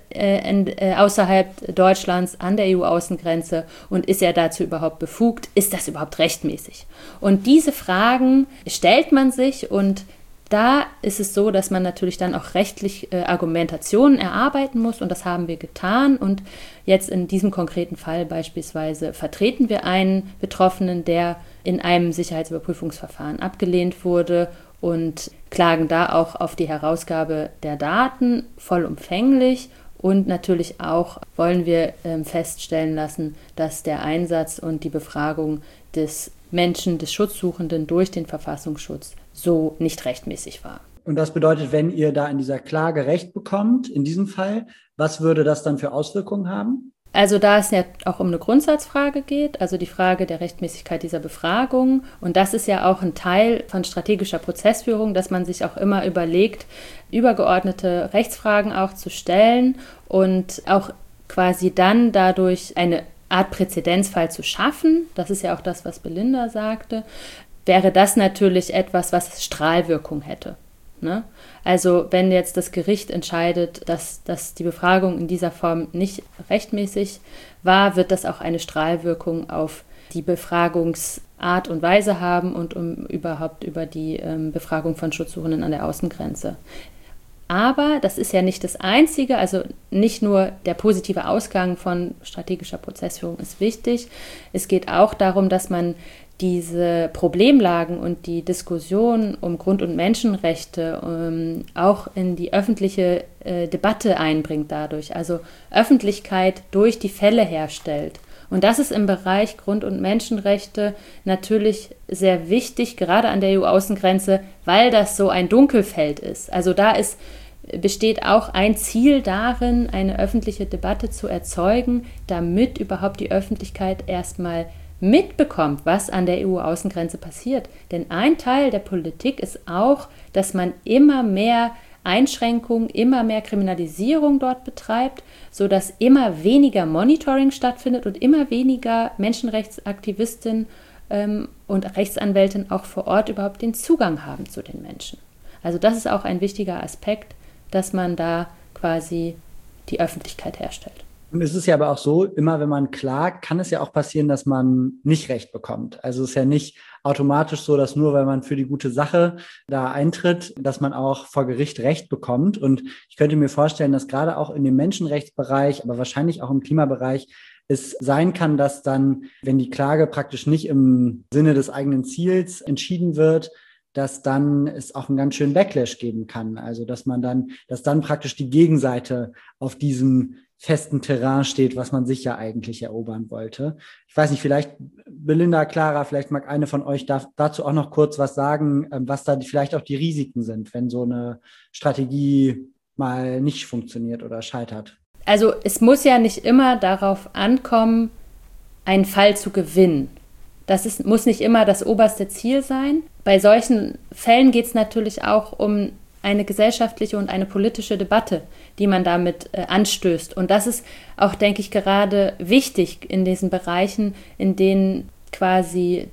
außerhalb Deutschlands an der EU-Außengrenze und ist er dazu überhaupt befugt, ist das überhaupt rechtmäßig? Und diese Fragen stellt man sich und da ist es so, dass man natürlich dann auch rechtlich Argumentationen erarbeiten muss und das haben wir getan und jetzt in diesem konkreten Fall beispielsweise vertreten wir einen Betroffenen, der in einem Sicherheitsüberprüfungsverfahren abgelehnt wurde und klagen da auch auf die Herausgabe der Daten vollumfänglich und natürlich auch wollen wir feststellen lassen, dass der Einsatz und die Befragung des Menschen, des Schutzsuchenden durch den Verfassungsschutz so nicht rechtmäßig war. Und das bedeutet, wenn ihr da in dieser Klage Recht bekommt, in diesem Fall, was würde das dann für Auswirkungen haben? Also da es ja auch um eine Grundsatzfrage geht, also die Frage der Rechtmäßigkeit dieser Befragung und das ist ja auch ein Teil von strategischer Prozessführung, dass man sich auch immer überlegt, übergeordnete Rechtsfragen auch zu stellen und auch quasi dann dadurch eine Art Präzedenzfall zu schaffen, das ist ja auch das, was Belinda sagte, wäre das natürlich etwas, was Strahlwirkung hätte. Ne? Also wenn jetzt das Gericht entscheidet, dass die Befragung in dieser Form nicht rechtmäßig war, wird das auch eine Strahlwirkung auf die Befragungsart und Weise haben und überhaupt über die Befragung von Schutzsuchenden an der Außengrenze. Aber das ist ja nicht das Einzige, also nicht nur der positive Ausgang von strategischer Prozessführung ist wichtig. Es geht auch darum, dass man diese Problemlagen und die Diskussion um Grund- und Menschenrechte auch in die öffentliche Debatte einbringt dadurch, also Öffentlichkeit durch die Fälle herstellt. Und das ist im Bereich Grund- und Menschenrechte natürlich sehr wichtig, gerade an der EU-Außengrenze, weil das so ein Dunkelfeld ist. Also da besteht auch ein Ziel darin, eine öffentliche Debatte zu erzeugen, damit überhaupt die Öffentlichkeit erstmal mitbekommt, was an der EU-Außengrenze passiert. Denn ein Teil der Politik ist auch, dass man immer mehr Einschränkungen, immer mehr Kriminalisierung dort betreibt, sodass immer weniger Monitoring stattfindet und immer weniger Menschenrechtsaktivistinnen und Rechtsanwältinnen auch vor Ort überhaupt den Zugang haben zu den Menschen. Also das ist auch ein wichtiger Aspekt, dass man da quasi die Öffentlichkeit herstellt. Und es ist ja aber auch so, immer wenn man klagt, kann es ja auch passieren, dass man nicht Recht bekommt. Also es ist ja nicht automatisch so, dass nur weil man für die gute Sache da eintritt, dass man auch vor Gericht Recht bekommt. Und ich könnte mir vorstellen, dass gerade auch in dem Menschenrechtsbereich, aber wahrscheinlich auch im Klimabereich, es sein kann, dass dann, wenn die Klage praktisch nicht im Sinne des eigenen Ziels entschieden wird, dass dann es auch einen ganz schönen Backlash geben kann. Also dass dann praktisch die Gegenseite auf diesem festen Terrain steht, was man sich ja eigentlich erobern wollte. Ich weiß nicht, vielleicht Belinda, Clara, vielleicht mag eine von euch dazu auch noch kurz was sagen, was da vielleicht auch die Risiken sind, wenn so eine Strategie mal nicht funktioniert oder scheitert. Also es muss ja nicht immer darauf ankommen, einen Fall zu gewinnen. Muss nicht immer das oberste Ziel sein. Bei solchen Fällen geht es natürlich auch um eine gesellschaftliche und eine politische Debatte, die man damit anstößt. Und das ist auch, denke ich, gerade wichtig in diesen Bereichen, in denen quasi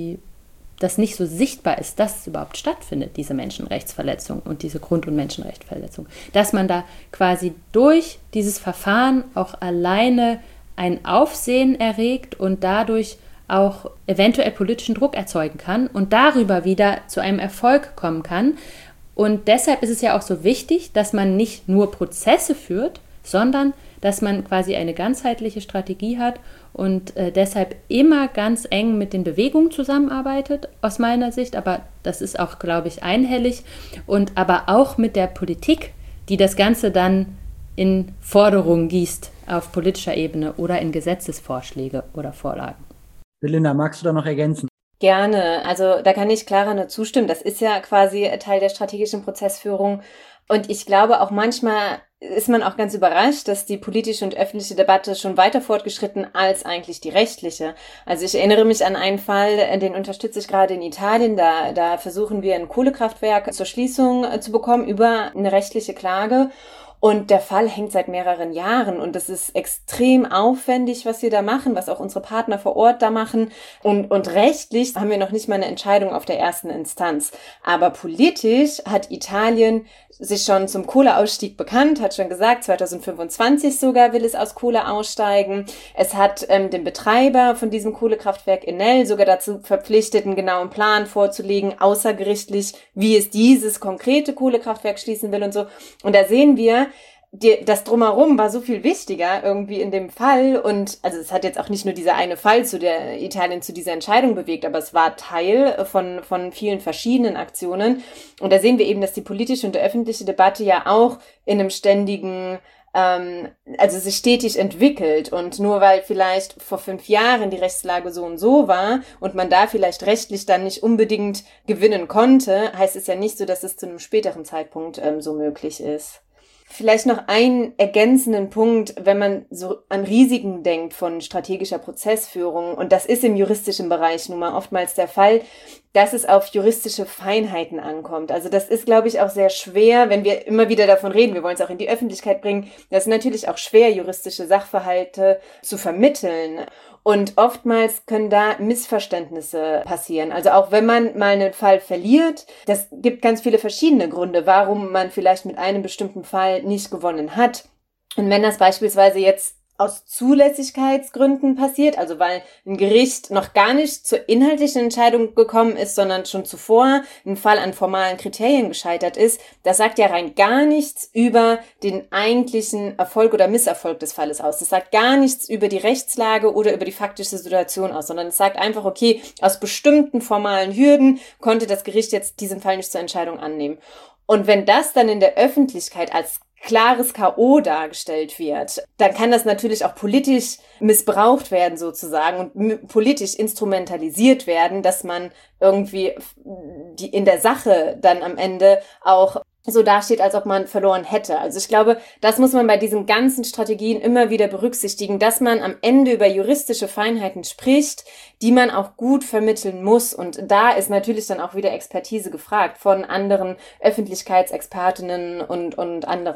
das nicht so sichtbar ist, dass es überhaupt stattfindet, diese Menschenrechtsverletzung und diese Grund- und Menschenrechtsverletzung. Dass man da quasi durch dieses Verfahren auch alleine ein Aufsehen erregt und dadurch auch eventuell politischen Druck erzeugen kann und darüber wieder zu einem Erfolg kommen kann. Und deshalb ist es ja auch so wichtig, dass man nicht nur Prozesse führt, sondern dass man quasi eine ganzheitliche Strategie hat und deshalb immer ganz eng mit den Bewegungen zusammenarbeitet, aus meiner Sicht. Aber das ist auch, glaube ich, einhellig. Und aber auch mit der Politik, die das Ganze dann in Forderungen gießt auf politischer Ebene oder in Gesetzesvorschläge oder Vorlagen. Belinda, magst du da noch ergänzen? Gerne. Also da kann ich Clara nur zustimmen. Das ist ja quasi Teil der strategischen Prozessführung. Und ich glaube auch manchmal ist man auch ganz überrascht, dass die politische und öffentliche Debatte schon weiter fortgeschritten als eigentlich die rechtliche. Also ich erinnere mich an einen Fall, den unterstütze ich gerade in Italien. Da versuchen wir ein Kohlekraftwerk zur Schließung zu bekommen über eine rechtliche Klage. Und der Fall hängt seit mehreren Jahren und es ist extrem aufwendig, was wir da machen, was auch unsere Partner vor Ort da machen. Und rechtlich haben wir noch nicht mal eine Entscheidung auf der ersten Instanz. Aber politisch hat Italien sich schon zum Kohleausstieg bekannt, hat schon gesagt, 2025 sogar will es aus Kohle aussteigen. Es hat den Betreiber von diesem Kohlekraftwerk Enel sogar dazu verpflichtet, einen genauen Plan vorzulegen, außergerichtlich, wie es dieses konkrete Kohlekraftwerk schließen will und so. Und da sehen wir, das Drumherum war so viel wichtiger irgendwie in dem Fall und also es hat jetzt auch nicht nur dieser eine Fall der Italien zu dieser Entscheidung bewegt, aber es war Teil von vielen verschiedenen Aktionen und da sehen wir eben, dass die politische und die öffentliche Debatte ja auch in einem ständigen also sich stetig entwickelt und nur weil vielleicht vor 5 Jahren die Rechtslage so und so war und man da vielleicht rechtlich dann nicht unbedingt gewinnen konnte, heißt es ja nicht so, dass es zu einem späteren Zeitpunkt so möglich ist. Vielleicht noch einen ergänzenden Punkt, wenn man so an Risiken denkt von strategischer Prozessführung, und das ist im juristischen Bereich nun mal oftmals der Fall, dass es auf juristische Feinheiten ankommt. Also das ist, glaube ich, auch sehr schwer, wenn wir immer wieder davon reden, wir wollen es auch in die Öffentlichkeit bringen, das ist natürlich auch schwer, juristische Sachverhalte zu vermitteln. Und oftmals können da Missverständnisse passieren. Also auch wenn man mal einen Fall verliert, das gibt ganz viele verschiedene Gründe, warum man vielleicht mit einem bestimmten Fall nicht gewonnen hat. Und wenn das beispielsweise jetzt aus Zulässigkeitsgründen passiert, also weil ein Gericht noch gar nicht zur inhaltlichen Entscheidung gekommen ist, sondern schon zuvor ein Fall an formalen Kriterien gescheitert ist, das sagt ja rein gar nichts über den eigentlichen Erfolg oder Misserfolg des Falles aus. Das sagt gar nichts über die Rechtslage oder über die faktische Situation aus, sondern es sagt einfach, okay, aus bestimmten formalen Hürden konnte das Gericht jetzt diesen Fall nicht zur Entscheidung annehmen. Und wenn das dann in der Öffentlichkeit als klares K.O. dargestellt wird, dann kann das natürlich auch politisch missbraucht werden sozusagen und politisch instrumentalisiert werden, dass man irgendwie in der Sache dann am Ende auch so dasteht, als ob man verloren hätte. Also ich glaube, das muss man bei diesen ganzen Strategien immer wieder berücksichtigen, dass man am Ende über juristische Feinheiten spricht, die man auch gut vermitteln muss. Und da ist natürlich dann auch wieder Expertise gefragt von anderen Öffentlichkeitsexpertinnen und anderen.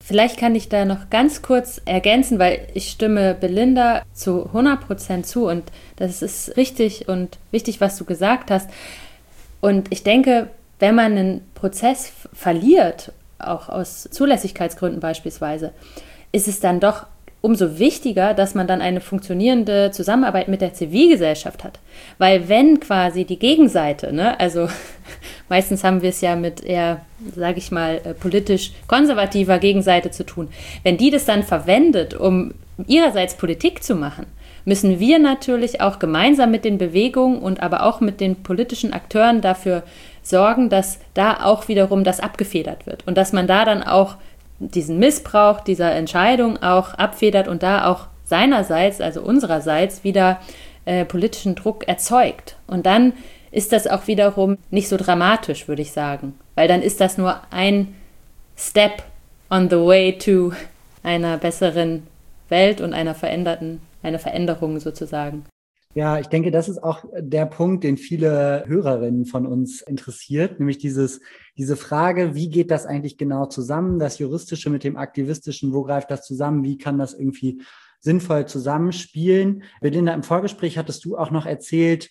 Vielleicht kann ich da noch ganz kurz ergänzen, weil ich stimme Belinda zu 100% zu und das ist richtig und wichtig, was du gesagt hast. Und ich denke, wenn man einen Prozess verliert, auch aus Zulässigkeitsgründen beispielsweise, ist es dann doch umso wichtiger, dass man dann eine funktionierende Zusammenarbeit mit der Zivilgesellschaft hat. Weil wenn quasi die Gegenseite, ne, also meistens haben wir es ja mit eher, sage ich mal, politisch konservativer Gegenseite zu tun, wenn die das dann verwendet, um ihrerseits Politik zu machen, müssen wir natürlich auch gemeinsam mit den Bewegungen und aber auch mit den politischen Akteuren dafür sorgen, dass da auch wiederum das abgefedert wird und dass man da dann auch diesen Missbrauch dieser Entscheidung auch abfedert und da auch seinerseits, also unsererseits, wieder politischen Druck erzeugt. Und dann ist das auch wiederum nicht so dramatisch, würde ich sagen, weil dann ist das nur ein Step on the way to einer besseren Welt und einer Veränderung sozusagen. Ja, ich denke, das ist auch der Punkt, den viele Hörerinnen von uns interessiert, nämlich diese Frage, wie geht das eigentlich genau zusammen, das Juristische mit dem Aktivistischen, wo greift das zusammen, wie kann das irgendwie sinnvoll zusammenspielen? Belinda, im Vorgespräch hattest du auch noch erzählt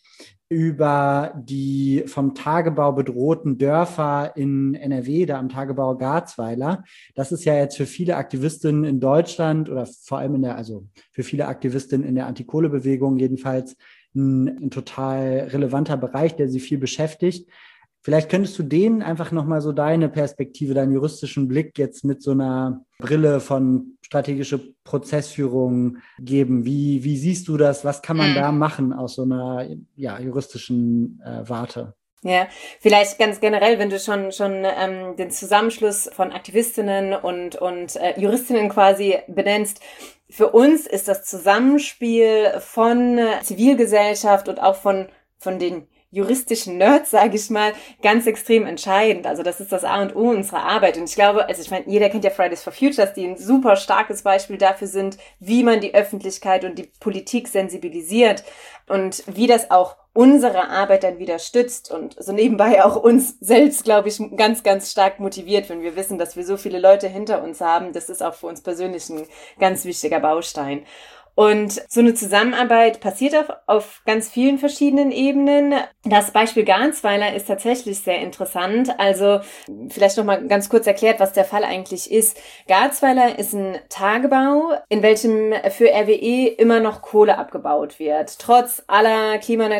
über die vom Tagebau bedrohten Dörfer in NRW, da am Tagebau Garzweiler. Das ist ja jetzt für viele Aktivistinnen in Deutschland oder vor allem für viele Aktivistinnen in der Antikohlebewegung jedenfalls ein total relevanter Bereich, der sie viel beschäftigt. Vielleicht könntest du denen einfach nochmal so deine Perspektive, deinen juristischen Blick jetzt mit so einer Brille von strategische Prozessführung geben. Wie siehst du das? Was kann man da machen aus so einer juristischen Warte? Ja, vielleicht ganz generell, wenn du schon den Zusammenschluss von Aktivistinnen und Juristinnen quasi benennst. Für uns ist das Zusammenspiel von Zivilgesellschaft und auch von den juristischen Nerds, sage ich mal, ganz extrem entscheidend. Also das ist das A und O unserer Arbeit. Und ich glaube, jeder kennt ja Fridays for Futures, die ein super starkes Beispiel dafür sind, wie man die Öffentlichkeit und die Politik sensibilisiert und wie das auch unsere Arbeit dann wieder stützt und so nebenbei auch uns selbst, glaube ich, ganz, ganz stark motiviert, wenn wir wissen, dass wir so viele Leute hinter uns haben. Das ist auch für uns persönlich ein ganz wichtiger Baustein. Und so eine Zusammenarbeit passiert auf ganz vielen verschiedenen Ebenen. Das Beispiel Garzweiler ist tatsächlich sehr interessant. Also vielleicht noch mal ganz kurz erklärt, was der Fall eigentlich ist. Garzweiler ist ein Tagebau, in welchem für RWE immer noch Kohle abgebaut wird. Trotz aller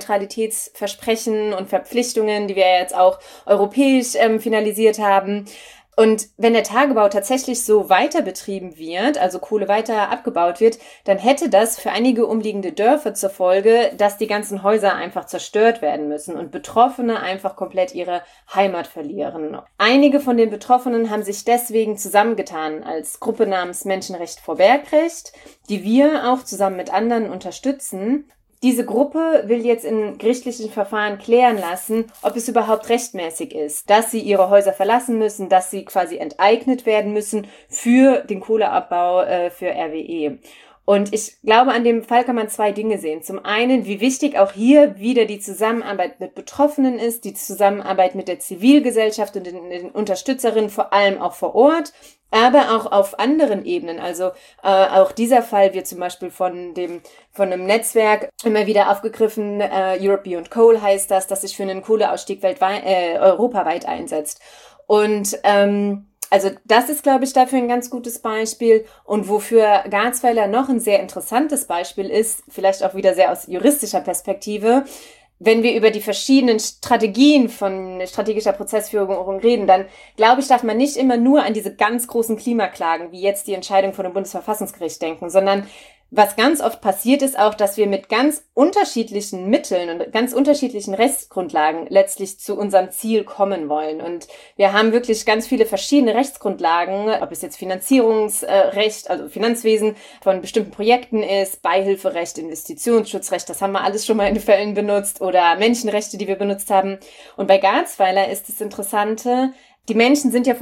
Klimaneutralitätsversprechen und Verpflichtungen, die wir jetzt auch europäisch finalisiert haben. Und wenn der Tagebau tatsächlich so weiter betrieben wird, also Kohle weiter abgebaut wird, dann hätte das für einige umliegende Dörfer zur Folge, dass die ganzen Häuser einfach zerstört werden müssen und Betroffene einfach komplett ihre Heimat verlieren. Einige von den Betroffenen haben sich deswegen zusammengetan als Gruppe namens Menschenrecht vor Bergrecht, die wir auch zusammen mit anderen unterstützen. Diese Gruppe will jetzt in gerichtlichen Verfahren klären lassen, ob es überhaupt rechtmäßig ist, dass sie ihre Häuser verlassen müssen, dass sie quasi enteignet werden müssen für den Kohleabbau für RWE. Und ich glaube, an dem Fall kann man zwei Dinge sehen. Zum einen, wie wichtig auch hier wieder die Zusammenarbeit mit Betroffenen ist, die Zusammenarbeit mit der Zivilgesellschaft und den Unterstützerinnen, vor allem auch vor Ort, aber auch auf anderen Ebenen. Also auch dieser Fall wird zum Beispiel von einem Netzwerk immer wieder aufgegriffen. Europe Beyond Coal heißt das sich für einen Kohleausstieg europaweit einsetzt. Und also das ist, glaube ich, dafür ein ganz gutes Beispiel. Und wofür Garzweiler noch ein sehr interessantes Beispiel ist, vielleicht auch wieder sehr aus juristischer Perspektive, wenn wir über die verschiedenen Strategien von strategischer Prozessführung reden, dann glaube ich, darf man nicht immer nur an diese ganz großen Klimaklagen, wie jetzt die Entscheidung von dem Bundesverfassungsgericht denken, sondern was ganz oft passiert ist auch, dass wir mit ganz unterschiedlichen Mitteln und ganz unterschiedlichen Rechtsgrundlagen letztlich zu unserem Ziel kommen wollen. Und wir haben wirklich ganz viele verschiedene Rechtsgrundlagen, ob es jetzt Finanzierungsrecht, also Finanzwesen von bestimmten Projekten ist, Beihilferecht, Investitionsschutzrecht, das haben wir alles schon mal in Fällen benutzt, oder Menschenrechte, die wir benutzt haben. Und bei Garzweiler ist das Interessante, die Menschen sind ja von der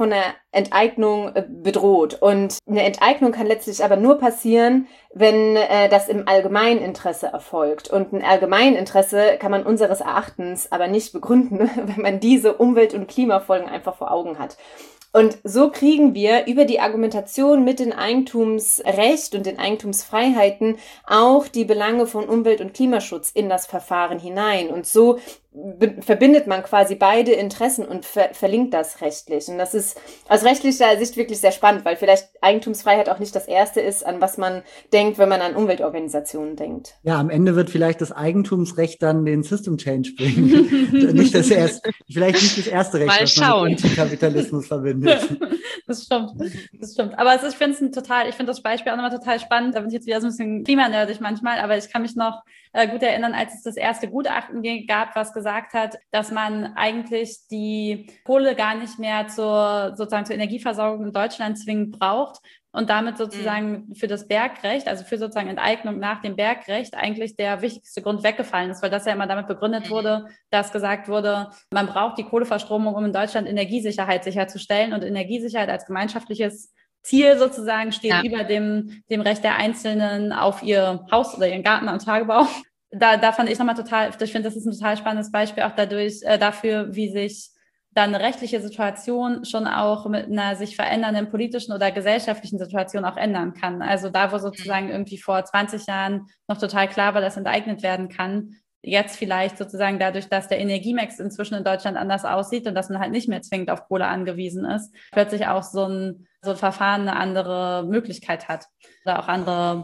Enteignung bedroht. Und eine Enteignung kann letztlich aber nur passieren, wenn das im Allgemeininteresse erfolgt. Und ein Allgemeininteresse kann man unseres Erachtens aber nicht begründen, wenn man diese Umwelt- und Klimafolgen einfach vor Augen hat. Und so kriegen wir über die Argumentation mit dem Eigentumsrecht und den Eigentumsfreiheiten auch die Belange von Umwelt- und Klimaschutz in das Verfahren hinein. Und so verbindet man quasi beide Interessen und verlinkt das rechtlich. Und das ist aus rechtlicher Sicht wirklich sehr spannend, weil vielleicht Eigentumsfreiheit auch nicht das Erste ist, an was man denkt, wenn man an Umweltorganisationen denkt. Ja, am Ende wird vielleicht das Eigentumsrecht dann den System Change bringen. Vielleicht nicht das erste Recht, was man mit Antikapitalismus verbindet. Das stimmt. Aber ich finde das Beispiel auch nochmal total spannend. Da bin ich jetzt wieder so ein bisschen klimanerdig manchmal, aber ich kann mich noch gut erinnern, als es das erste Gutachten gab, was gesagt hat, dass man eigentlich die Kohle gar nicht mehr zur Energieversorgung in Deutschland zwingend braucht und damit sozusagen für das Bergrecht, also für sozusagen Enteignung nach dem Bergrecht eigentlich der wichtigste Grund weggefallen ist, weil das ja immer damit begründet wurde, dass gesagt wurde, man braucht die Kohleverstromung, um in Deutschland Energiesicherheit sicherzustellen, und Energiesicherheit als gemeinschaftliches Ziel sozusagen steht über dem Recht der Einzelnen auf ihr Haus oder ihren Garten am Tagebau. Da fand ich ich finde, das ist ein total spannendes Beispiel auch dafür, wie sich dann eine rechtliche Situation schon auch mit einer sich verändernden politischen oder gesellschaftlichen Situation auch ändern kann. Also da, wo sozusagen irgendwie vor 20 Jahren noch total klar war, dass enteignet werden kann, jetzt vielleicht sozusagen dadurch, dass der Energiemix inzwischen in Deutschland anders aussieht und dass man halt nicht mehr zwingend auf Kohle angewiesen ist, plötzlich auch so ein Verfahren eine andere Möglichkeit hat oder auch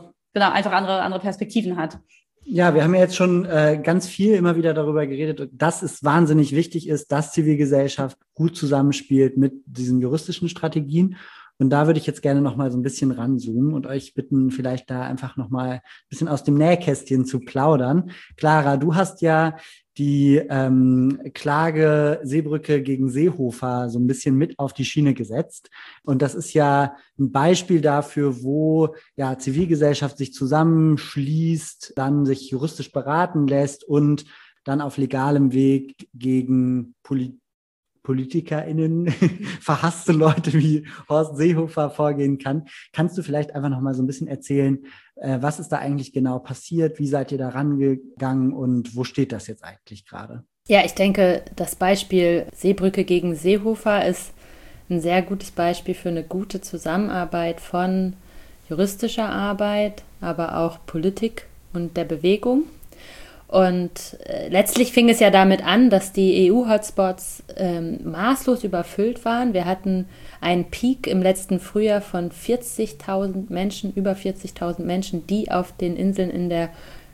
andere Perspektiven hat. Ja, wir haben ja jetzt schon ganz viel immer wieder darüber geredet, dass es wahnsinnig wichtig ist, dass Zivilgesellschaft gut zusammenspielt mit diesen juristischen Strategien. Und da würde ich jetzt gerne noch mal so ein bisschen ranzoomen und euch bitten, vielleicht da einfach noch mal ein bisschen aus dem Nähkästchen zu plaudern. Clara, du hast ja die Klage Seebrücke gegen Seehofer so ein bisschen mit auf die Schiene gesetzt. Und das ist ja ein Beispiel dafür, wo ja Zivilgesellschaft sich zusammenschließt, dann sich juristisch beraten lässt und dann auf legalem Weg gegen PolitikerInnen, verhasste Leute wie Horst Seehofer vorgehen kann. Kannst du vielleicht einfach noch mal so ein bisschen erzählen, was ist da eigentlich genau passiert? Wie seid ihr da rangegangen und wo steht das jetzt eigentlich gerade? Ja, ich denke, das Beispiel Seebrücke gegen Seehofer ist ein sehr gutes Beispiel für eine gute Zusammenarbeit von juristischer Arbeit, aber auch Politik und der Bewegung. Und letztlich fing es ja damit an, dass die EU-Hotspots maßlos überfüllt waren. Wir hatten einen Peak im letzten Frühjahr von 40.000 Menschen, über 40.000 Menschen, die auf den Inseln in der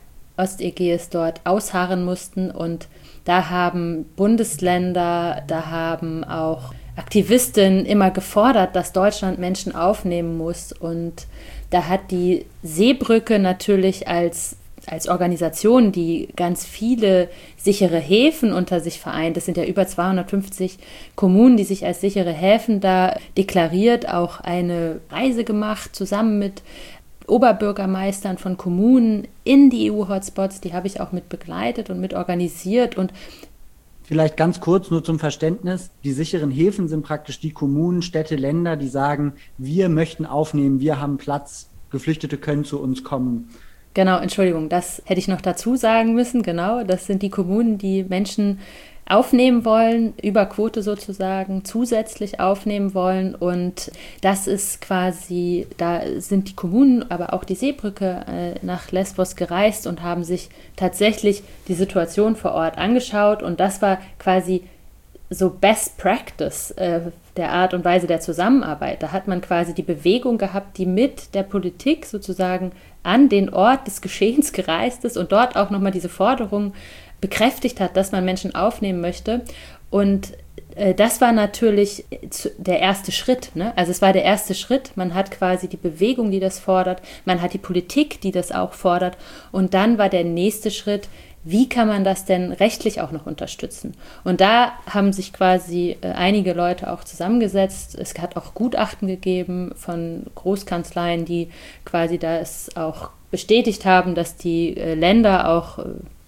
Ostägäis dort ausharren mussten. Und da haben Bundesländer, da haben auch Aktivistinnen immer gefordert, dass Deutschland Menschen aufnehmen muss. Und da hat die Seebrücke natürlich als Organisation, die ganz viele sichere Häfen unter sich vereint, das sind ja über 250 Kommunen, die sich als sichere Häfen da deklariert, auch eine Reise gemacht, zusammen mit Oberbürgermeistern von Kommunen in die EU-Hotspots, die habe ich auch mit begleitet und mit organisiert. Und vielleicht ganz kurz nur zum Verständnis, die sicheren Häfen sind praktisch die Kommunen, Städte, Länder, die sagen, wir möchten aufnehmen, wir haben Platz, Geflüchtete können zu uns kommen. Genau, Entschuldigung, das hätte ich noch dazu sagen müssen. Genau, das sind die Kommunen, die Menschen aufnehmen wollen, über Quote sozusagen, zusätzlich aufnehmen wollen. Und das ist quasi, da sind die Kommunen, aber auch die Seebrücke nach Lesbos gereist und haben sich tatsächlich die Situation vor Ort angeschaut. Und das war quasi so Best Practice der Art und Weise der Zusammenarbeit. Da hat man quasi die Bewegung gehabt, die mit der Politik sozusagen an den Ort des Geschehens gereist ist und dort auch nochmal diese Forderung bekräftigt hat, dass man Menschen aufnehmen möchte. Und das war natürlich der erste Schritt, ne? Also es war der erste Schritt. Man hat quasi die Bewegung, die das fordert. Man hat die Politik, die das auch fordert. Und dann war der nächste Schritt, wie kann man das denn rechtlich auch noch unterstützen? Und da haben sich quasi einige Leute auch zusammengesetzt. Es hat auch Gutachten gegeben von Großkanzleien, die quasi das auch bestätigt haben, dass die Länder auch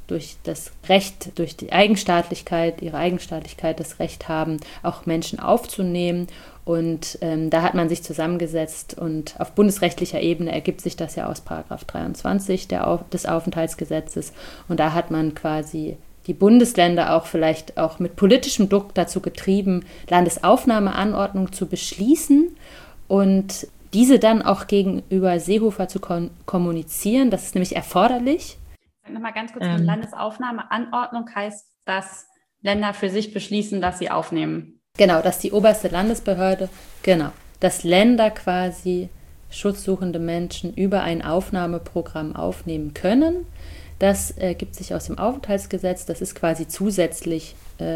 durch das Recht, durch die Eigenstaatlichkeit, ihre Eigenstaatlichkeit, das Recht haben, auch Menschen aufzunehmen. Und da hat man sich zusammengesetzt und auf bundesrechtlicher Ebene ergibt sich das ja aus Paragraph 23 des Aufenthaltsgesetzes. Und da hat man quasi die Bundesländer auch vielleicht auch mit politischem Druck dazu getrieben, Landesaufnahmeanordnungen zu beschließen und diese dann auch gegenüber Seehofer zu kommunizieren. Das ist nämlich erforderlich. Nochmal ganz kurz, eine Landesaufnahmeanordnung heißt, dass Länder für sich beschließen, dass sie aufnehmen. Genau, dass die oberste Landesbehörde, dass Länder quasi schutzsuchende Menschen über ein Aufnahmeprogramm aufnehmen können. Das ergibt sich aus dem Aufenthaltsgesetz. Das ist quasi zusätzlich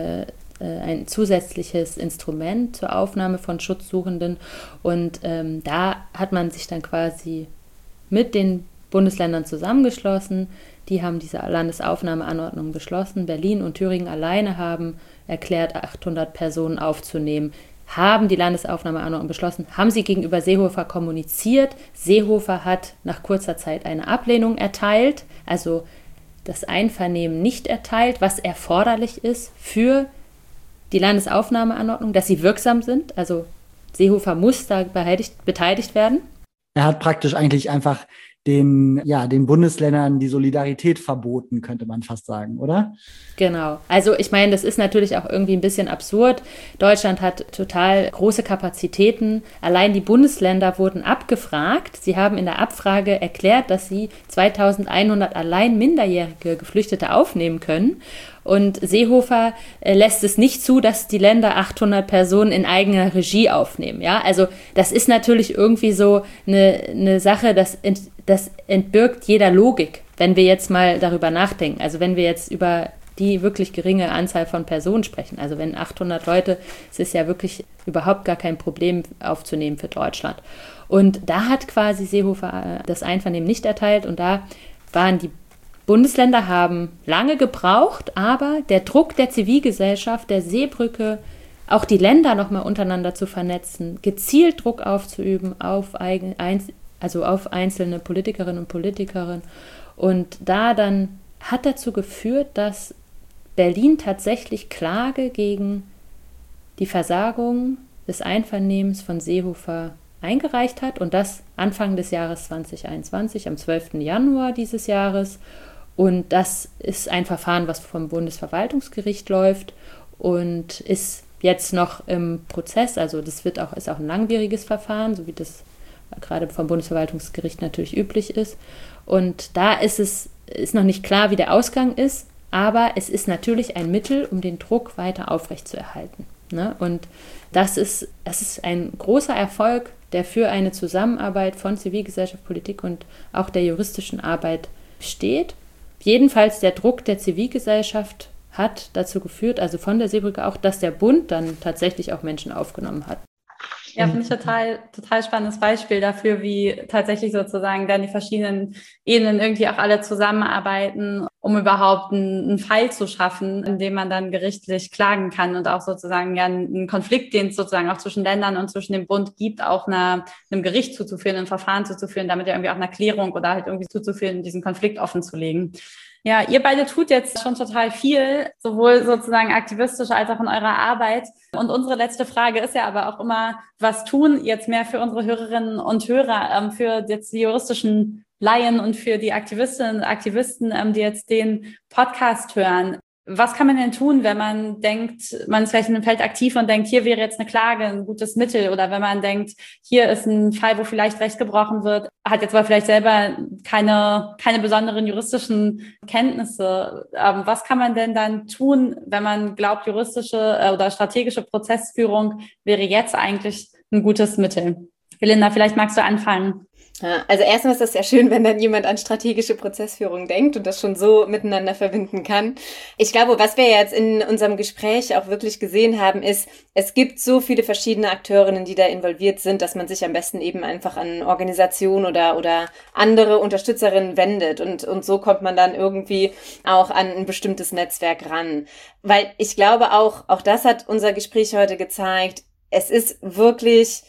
ein zusätzliches Instrument zur Aufnahme von Schutzsuchenden. Und da hat man sich dann quasi mit den Bundesländern zusammengeschlossen. Die haben diese Landesaufnahmeanordnung beschlossen. Berlin und Thüringen alleine haben erklärt, 800 Personen aufzunehmen, haben die Landesaufnahmeanordnung beschlossen, haben sie gegenüber Seehofer kommuniziert. Seehofer hat nach kurzer Zeit eine Ablehnung erteilt, also das Einvernehmen nicht erteilt, was erforderlich ist für die Landesaufnahmeanordnung, dass sie wirksam sind. Also Seehofer muss da beteiligt werden. Er hat praktisch eigentlich einfach den Bundesländern die Solidarität verboten, könnte man fast sagen, oder? Genau. Also ich meine, das ist natürlich auch irgendwie ein bisschen absurd. Deutschland hat total große Kapazitäten. Allein die Bundesländer wurden abgefragt. Sie haben in der Abfrage erklärt, dass sie 2100 allein minderjährige Geflüchtete aufnehmen können. Und Seehofer lässt es nicht zu, dass die Länder 800 Personen in eigener Regie aufnehmen. Ja, also das ist natürlich irgendwie so eine Sache, das entbirgt jeder Logik, wenn wir jetzt mal darüber nachdenken. Also wenn wir jetzt über die wirklich geringe Anzahl von Personen sprechen. Also wenn 800 Leute, es ist ja wirklich überhaupt gar kein Problem aufzunehmen für Deutschland. Und da hat quasi Seehofer das Einvernehmen nicht erteilt und da waren die Bundesländer haben lange gebraucht, aber der Druck der Zivilgesellschaft, der Seebrücke, auch die Länder nochmal untereinander zu vernetzen, gezielt Druck aufzuüben auf einzelne Politikerinnen und Politiker. Und da dann hat dazu geführt, dass Berlin tatsächlich Klage gegen die Versagung des Einvernehmens von Seehofer eingereicht hat und das Anfang des Jahres 2021, am 12. Januar dieses Jahres. Und das ist ein Verfahren, was vom Bundesverwaltungsgericht läuft und ist jetzt noch im Prozess. Also das ist auch ein langwieriges Verfahren, so wie das gerade vom Bundesverwaltungsgericht natürlich üblich ist. Und da ist noch nicht klar, wie der Ausgang ist, aber es ist natürlich ein Mittel, um den Druck weiter aufrechtzuerhalten. Ne? Und das ist ein großer Erfolg, der für eine Zusammenarbeit von Zivilgesellschaft, Politik und auch der juristischen Arbeit steht. Jedenfalls der Druck der Zivilgesellschaft hat dazu geführt, also von der Seebrücke auch, dass der Bund dann tatsächlich auch Menschen aufgenommen hat. Ja, finde ich total spannendes Beispiel dafür, wie tatsächlich sozusagen dann die verschiedenen Ebenen irgendwie auch alle zusammenarbeiten, um überhaupt einen Fall zu schaffen, in dem man dann gerichtlich klagen kann und auch sozusagen ja einen Konflikt, den es sozusagen auch zwischen Ländern und zwischen dem Bund gibt, auch einem Gericht zuzuführen, einem Verfahren zuzuführen, damit ja irgendwie auch eine Klärung oder halt irgendwie zuzuführen, diesen Konflikt offen zu legen. Ja, ihr beide tut jetzt schon total viel, sowohl sozusagen aktivistisch als auch in eurer Arbeit. Und unsere letzte Frage ist ja aber auch immer, was tun jetzt mehr für unsere Hörerinnen und Hörer, für jetzt die juristischen Laien und für die Aktivistinnen und Aktivisten, die jetzt den Podcast hören. Was kann man denn tun, wenn man denkt, man ist vielleicht in einem Feld aktiv und denkt, hier wäre jetzt eine Klage ein gutes Mittel, oder wenn man denkt, hier ist ein Fall, wo vielleicht Recht gebrochen wird, hat jetzt aber vielleicht selber keine besonderen juristischen Kenntnisse. Was kann man denn dann tun, wenn man glaubt, juristische oder strategische Prozessführung wäre jetzt eigentlich ein gutes Mittel? Belinda, vielleicht magst du anfangen. Ja, also erstmal ist das sehr schön, wenn dann jemand an strategische Prozessführung denkt und das schon so miteinander verbinden kann. Ich glaube, was wir jetzt in unserem Gespräch auch wirklich gesehen haben, ist, es gibt so viele verschiedene Akteurinnen, die da involviert sind, dass man sich am besten eben einfach an Organisationen oder andere Unterstützerinnen wendet und so kommt man dann irgendwie auch an ein bestimmtes Netzwerk ran. Weil ich glaube auch das hat unser Gespräch heute gezeigt, es ist wirklich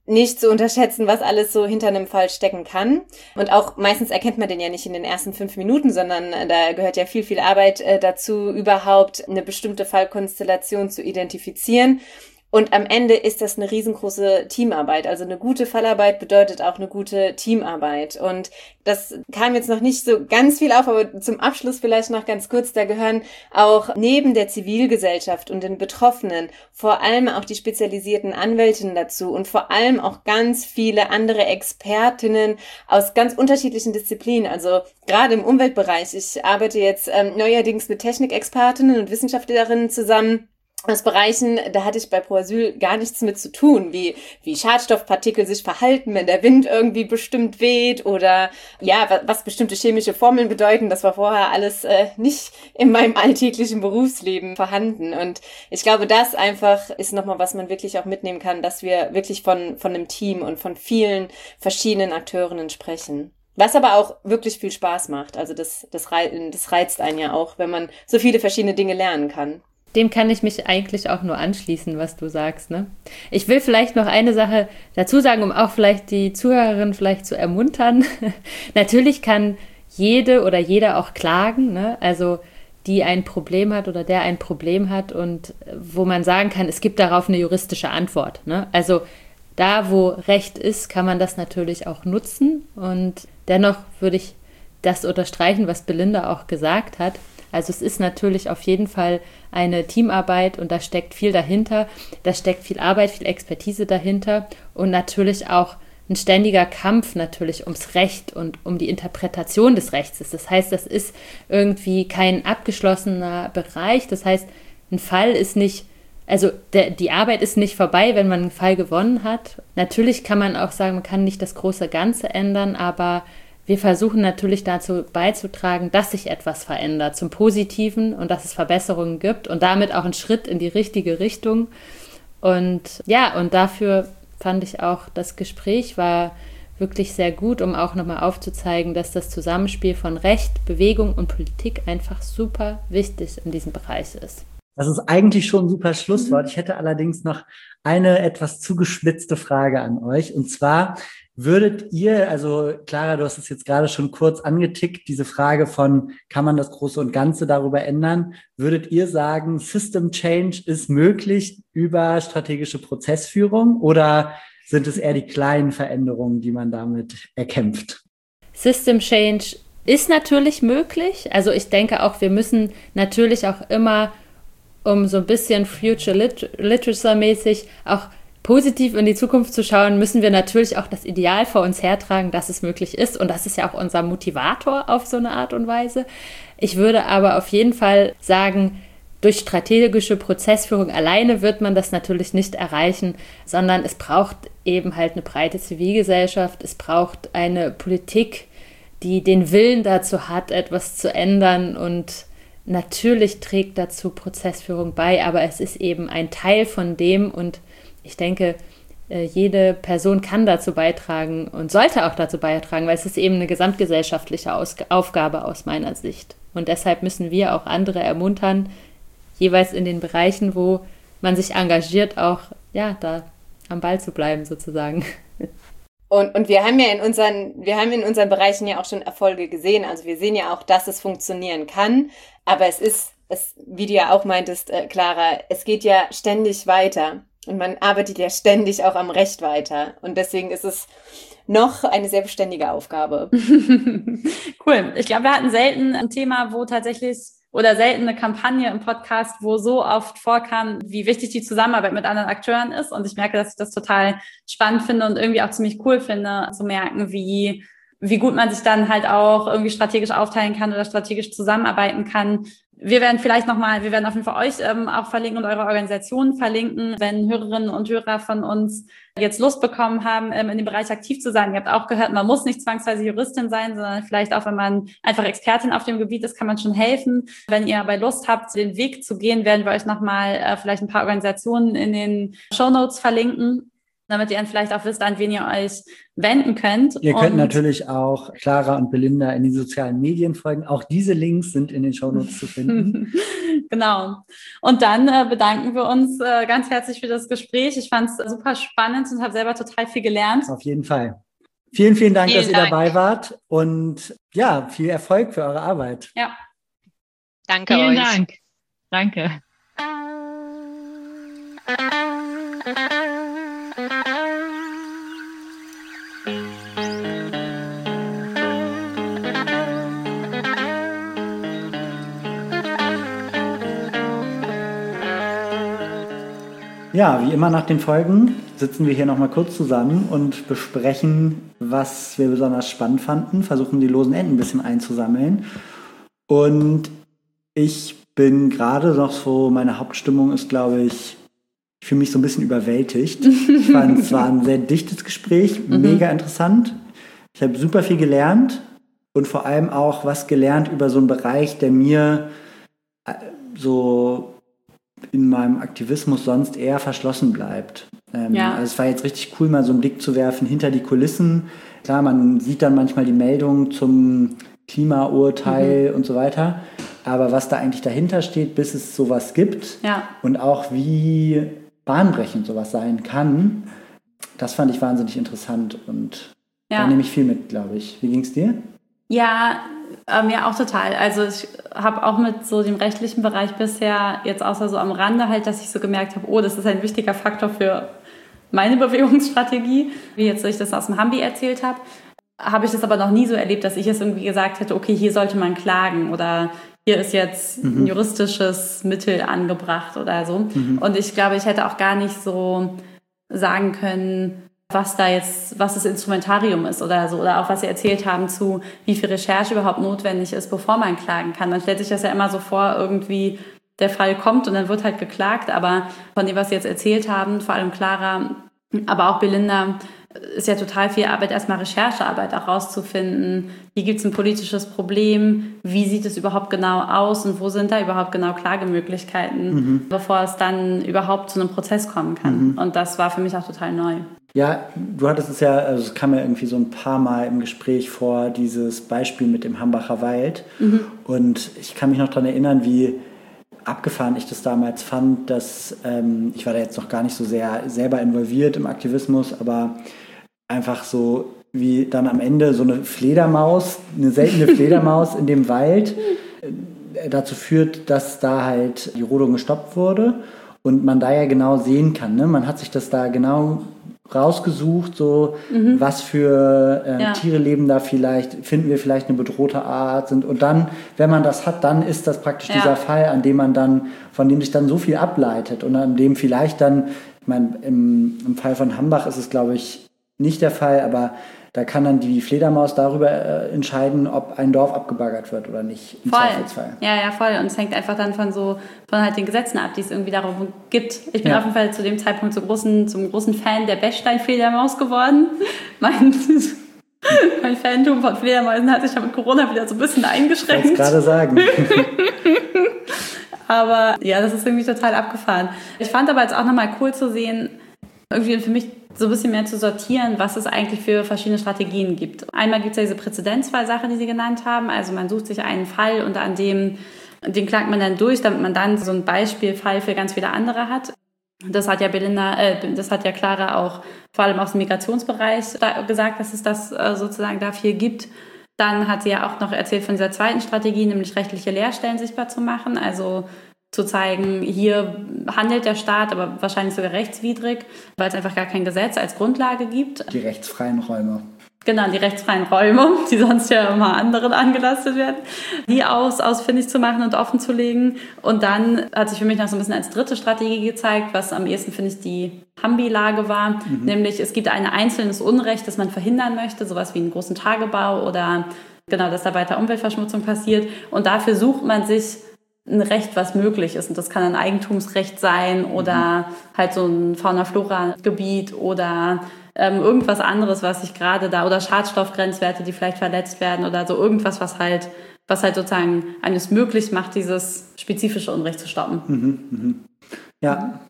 nicht zu unterschätzen, was alles so hinter einem Fall stecken kann. Und auch meistens erkennt man den ja nicht in den ersten 5 Minuten, sondern da gehört ja viel Arbeit dazu, überhaupt eine bestimmte Fallkonstellation zu identifizieren. Und am Ende ist das eine riesengroße Teamarbeit. Also eine gute Fallarbeit bedeutet auch eine gute Teamarbeit. Und das kam jetzt noch nicht so ganz viel auf, aber zum Abschluss vielleicht noch ganz kurz. Da gehören auch neben der Zivilgesellschaft und den Betroffenen vor allem auch die spezialisierten Anwältinnen dazu und vor allem auch ganz viele andere Expertinnen aus ganz unterschiedlichen Disziplinen. Also gerade im Umweltbereich. Ich arbeite jetzt neuerdings mit Technikexpertinnen und Wissenschaftlerinnen zusammen aus Bereichen, da hatte ich bei Pro Asyl gar nichts mit zu tun, wie Schadstoffpartikel sich verhalten, wenn der Wind irgendwie bestimmt weht oder ja, was bestimmte chemische Formeln bedeuten. Das war vorher alles nicht in meinem alltäglichen Berufsleben vorhanden. Und ich glaube, das einfach ist nochmal, was man wirklich auch mitnehmen kann, dass wir wirklich von einem Team und von vielen verschiedenen Akteurinnen sprechen. Was aber auch wirklich viel Spaß macht. Also das reizt einen ja auch, wenn man so viele verschiedene Dinge lernen kann. Dem kann ich mich eigentlich auch nur anschließen, was du sagst, ne? Ich will vielleicht noch eine Sache dazu sagen, um auch vielleicht die Zuhörerin vielleicht zu ermuntern. Natürlich kann jede oder jeder auch klagen, ne? Also die ein Problem hat oder der ein Problem hat und wo man sagen kann, es gibt darauf eine juristische Antwort, ne? Also da, wo Recht ist, kann man das natürlich auch nutzen und dennoch würde ich das unterstreichen, was Belinda auch gesagt hat. Also es ist natürlich auf jeden Fall eine Teamarbeit und da steckt viel dahinter, da steckt viel Arbeit, viel Expertise dahinter und natürlich auch ein ständiger Kampf natürlich ums Recht und um die Interpretation des Rechts. Das heißt, das ist irgendwie kein abgeschlossener Bereich, das heißt, ein Fall ist nicht, also die Arbeit ist nicht vorbei, wenn man einen Fall gewonnen hat. Natürlich kann man auch sagen, man kann nicht das große Ganze ändern, aber wir versuchen natürlich dazu beizutragen, dass sich etwas verändert zum Positiven und dass es Verbesserungen gibt und damit auch einen Schritt in die richtige Richtung. Und ja, und dafür fand ich auch, das Gespräch war wirklich sehr gut, um auch nochmal aufzuzeigen, dass das Zusammenspiel von Recht, Bewegung und Politik einfach super wichtig in diesem Bereich ist. Das ist eigentlich schon ein super Schlusswort. Ich hätte allerdings noch eine etwas zugespitzte Frage an euch. Und zwar würdet ihr, also Clara, du hast es jetzt gerade schon kurz angetickt, diese Frage von, kann man das Große und Ganze darüber ändern? Würdet ihr sagen, System Change ist möglich über strategische Prozessführung oder sind es eher die kleinen Veränderungen, die man damit erkämpft? System Change ist natürlich möglich. Also ich denke auch, wir müssen natürlich auch immer, um so ein bisschen Future Literature-mäßig auch positiv in die Zukunft zu schauen, müssen wir natürlich auch das Ideal vor uns hertragen, dass es möglich ist. Und das ist ja auch unser Motivator auf so eine Art und Weise. Ich würde aber auf jeden Fall sagen, durch strategische Prozessführung alleine wird man das natürlich nicht erreichen, sondern es braucht eben halt eine breite Zivilgesellschaft. Es braucht eine Politik, die den Willen dazu hat, etwas zu ändern. Und natürlich trägt dazu Prozessführung bei, aber es ist eben ein Teil von dem und ich denke, jede Person kann dazu beitragen und sollte auch dazu beitragen, weil es ist eben eine gesamtgesellschaftliche Aufgabe aus meiner Sicht. Und deshalb müssen wir auch andere ermuntern, jeweils in den Bereichen, wo man sich engagiert, auch ja, da am Ball zu bleiben sozusagen. Und wir haben ja in unseren Bereichen ja auch schon Erfolge gesehen. Also wir sehen ja auch, dass es funktionieren kann. Aber wie du ja auch meintest, Clara, es geht ja ständig weiter. Und man arbeitet ja ständig auch am Recht weiter. Und deswegen ist es noch eine sehr beständige Aufgabe. Cool. Ich glaube, wir hatten selten ein Thema, wo tatsächlich oder selten eine Kampagne im Podcast, wo so oft vorkam, wie wichtig die Zusammenarbeit mit anderen Akteuren ist. Und ich merke, dass ich das total spannend finde und irgendwie auch ziemlich cool finde, zu merken, wie gut man sich dann halt auch irgendwie strategisch aufteilen kann oder strategisch zusammenarbeiten kann. Wir werden auf jeden Fall euch auch verlinken und eure Organisation verlinken, wenn Hörerinnen und Hörer von uns jetzt Lust bekommen haben, in dem Bereich aktiv zu sein. Ihr habt auch gehört, man muss nicht zwangsweise Juristin sein, sondern vielleicht auch, wenn man einfach Expertin auf dem Gebiet ist, kann man schon helfen. Wenn ihr aber Lust habt, den Weg zu gehen, werden wir euch nochmal vielleicht ein paar Organisationen in den Shownotes verlinken, damit ihr dann vielleicht auch wisst, an wen ihr euch wenden könnt. Ihr könnt natürlich auch Clara und Belinda in den sozialen Medien folgen. Auch diese Links sind in den Shownotes zu finden. Genau. Und dann bedanken wir uns ganz herzlich für das Gespräch. Ich fand es super spannend und habe selber total viel gelernt. Auf jeden Fall. Vielen, vielen Dank, dass ihr dabei wart und ja, viel Erfolg für eure Arbeit. Ja. Danke Vielen euch. Dank. Danke. Ja, wie immer nach den Folgen sitzen wir hier nochmal kurz zusammen und besprechen, was wir besonders spannend fanden, versuchen die losen Enden ein bisschen einzusammeln. Und ich bin gerade noch so, meine Hauptstimmung ist, glaube ich, für mich so ein bisschen überwältigt. Ich fand, es war ein sehr dichtes Gespräch, mega interessant. Ich habe super viel gelernt und vor allem auch was gelernt über so einen Bereich, der mir so in meinem Aktivismus sonst eher verschlossen bleibt. Also es war jetzt richtig cool, mal so einen Blick zu werfen hinter die Kulissen. Klar, man sieht dann manchmal die Meldungen zum Klimaurteil und so weiter. Aber was da eigentlich dahinter steht, bis es sowas gibt und auch wie bahnbrechend sowas sein kann, das fand ich wahnsinnig interessant und da nehme ich viel mit, glaube ich. Wie ging es dir? Ja, mir auch total. Also ich habe auch mit so dem rechtlichen Bereich bisher jetzt außer so am Rande halt, dass ich so gemerkt habe, oh, das ist ein wichtiger Faktor für meine Bewegungsstrategie, wie jetzt ich das aus dem Hambi erzählt habe. Habe ich das aber noch nie so erlebt, dass ich es irgendwie gesagt hätte, okay, hier sollte man klagen oder hier ist jetzt ein juristisches Mittel angebracht oder so. Und ich glaube, ich hätte auch gar nicht so sagen können, was das Instrumentarium ist oder so, oder auch was Sie erzählt haben zu, wie viel Recherche überhaupt notwendig ist, bevor man klagen kann. Man stellt sich das ja immer so vor, irgendwie der Fall kommt und dann wird halt geklagt, aber von dem, was Sie jetzt erzählt haben, vor allem Clara, aber auch Belinda, ist ja total viel Arbeit, erstmal Recherchearbeit auch rauszufinden. Wie gibt es ein politisches Problem? Wie sieht es überhaupt genau aus? Und wo sind da überhaupt genau Klagemöglichkeiten, bevor es dann überhaupt zu einem Prozess kommen kann? Und das war für mich auch total neu. Ja, du hattest es ja, also es kam ja irgendwie so ein paar Mal im Gespräch vor, dieses Beispiel mit dem Hambacher Wald. Und ich kann mich noch daran erinnern, wie abgefahren ich das damals fand, dass ich war da jetzt noch gar nicht so sehr selber involviert im Aktivismus, aber einfach so wie dann am Ende so eine Fledermaus, eine seltene Fledermaus in dem Wald dazu führt, dass da halt die Rodung gestoppt wurde und man da ja genau sehen kann, ne? Man hat sich das da genau rausgesucht, so was für Tiere leben da vielleicht, finden wir vielleicht eine bedrohte Art sind und dann, wenn man das hat, dann ist das praktisch dieser Fall, von dem sich dann so viel ableitet und an dem vielleicht dann, ich meine, im Fall von Hambach ist es, glaube ich, nicht der Fall, aber da kann dann die Fledermaus darüber entscheiden, ob ein Dorf abgebaggert wird oder nicht. Im Zweifelsfall. Ja, voll. Und es hängt einfach dann von halt den Gesetzen ab, die es irgendwie darum gibt. Ich bin auf jeden Fall zu dem Zeitpunkt zum großen Fan der Bechstein-Fledermaus geworden. Mein Fantum von Fledermäusen hat sich ja mit Corona wieder so ein bisschen eingeschränkt. Ich wollte es gerade sagen. Aber ja, das ist irgendwie total abgefahren. Ich fand aber jetzt auch nochmal cool zu sehen, irgendwie für mich so ein bisschen mehr zu sortieren, was es eigentlich für verschiedene Strategien gibt. Einmal gibt es ja diese Präzedenzfallsache, die Sie genannt haben. Also man sucht sich einen Fall und den klagt man dann durch, damit man dann so einen Beispielfall für ganz viele andere hat. Das hat ja Clara auch vor allem aus dem Migrationsbereich gesagt, dass es das sozusagen dafür gibt. Dann hat sie ja auch noch erzählt von dieser zweiten Strategie, nämlich rechtliche Leerstellen sichtbar zu machen. Also zu zeigen, hier handelt der Staat, aber wahrscheinlich sogar rechtswidrig, weil es einfach gar kein Gesetz als Grundlage gibt. Die rechtsfreien Räume. Genau, die rechtsfreien Räume, die sonst ja immer anderen angelastet werden, die ausfindig zu machen und offen zu legen. Und dann hat sich für mich noch so ein bisschen als dritte Strategie gezeigt, was am ehesten, finde ich, die Hambi-Lage war. Nämlich, es gibt ein einzelnes Unrecht, das man verhindern möchte, sowas wie einen großen Tagebau oder genau, dass da weiter Umweltverschmutzung passiert. Und dafür sucht man sich ein Recht, was möglich ist. Und das kann ein Eigentumsrecht sein oder halt so ein Fauna-Flora-Gebiet oder irgendwas anderes, was sich gerade da, oder Schadstoffgrenzwerte, die vielleicht verletzt werden oder so irgendwas, was halt sozusagen eines möglich macht, dieses spezifische Unrecht zu stoppen. Ja,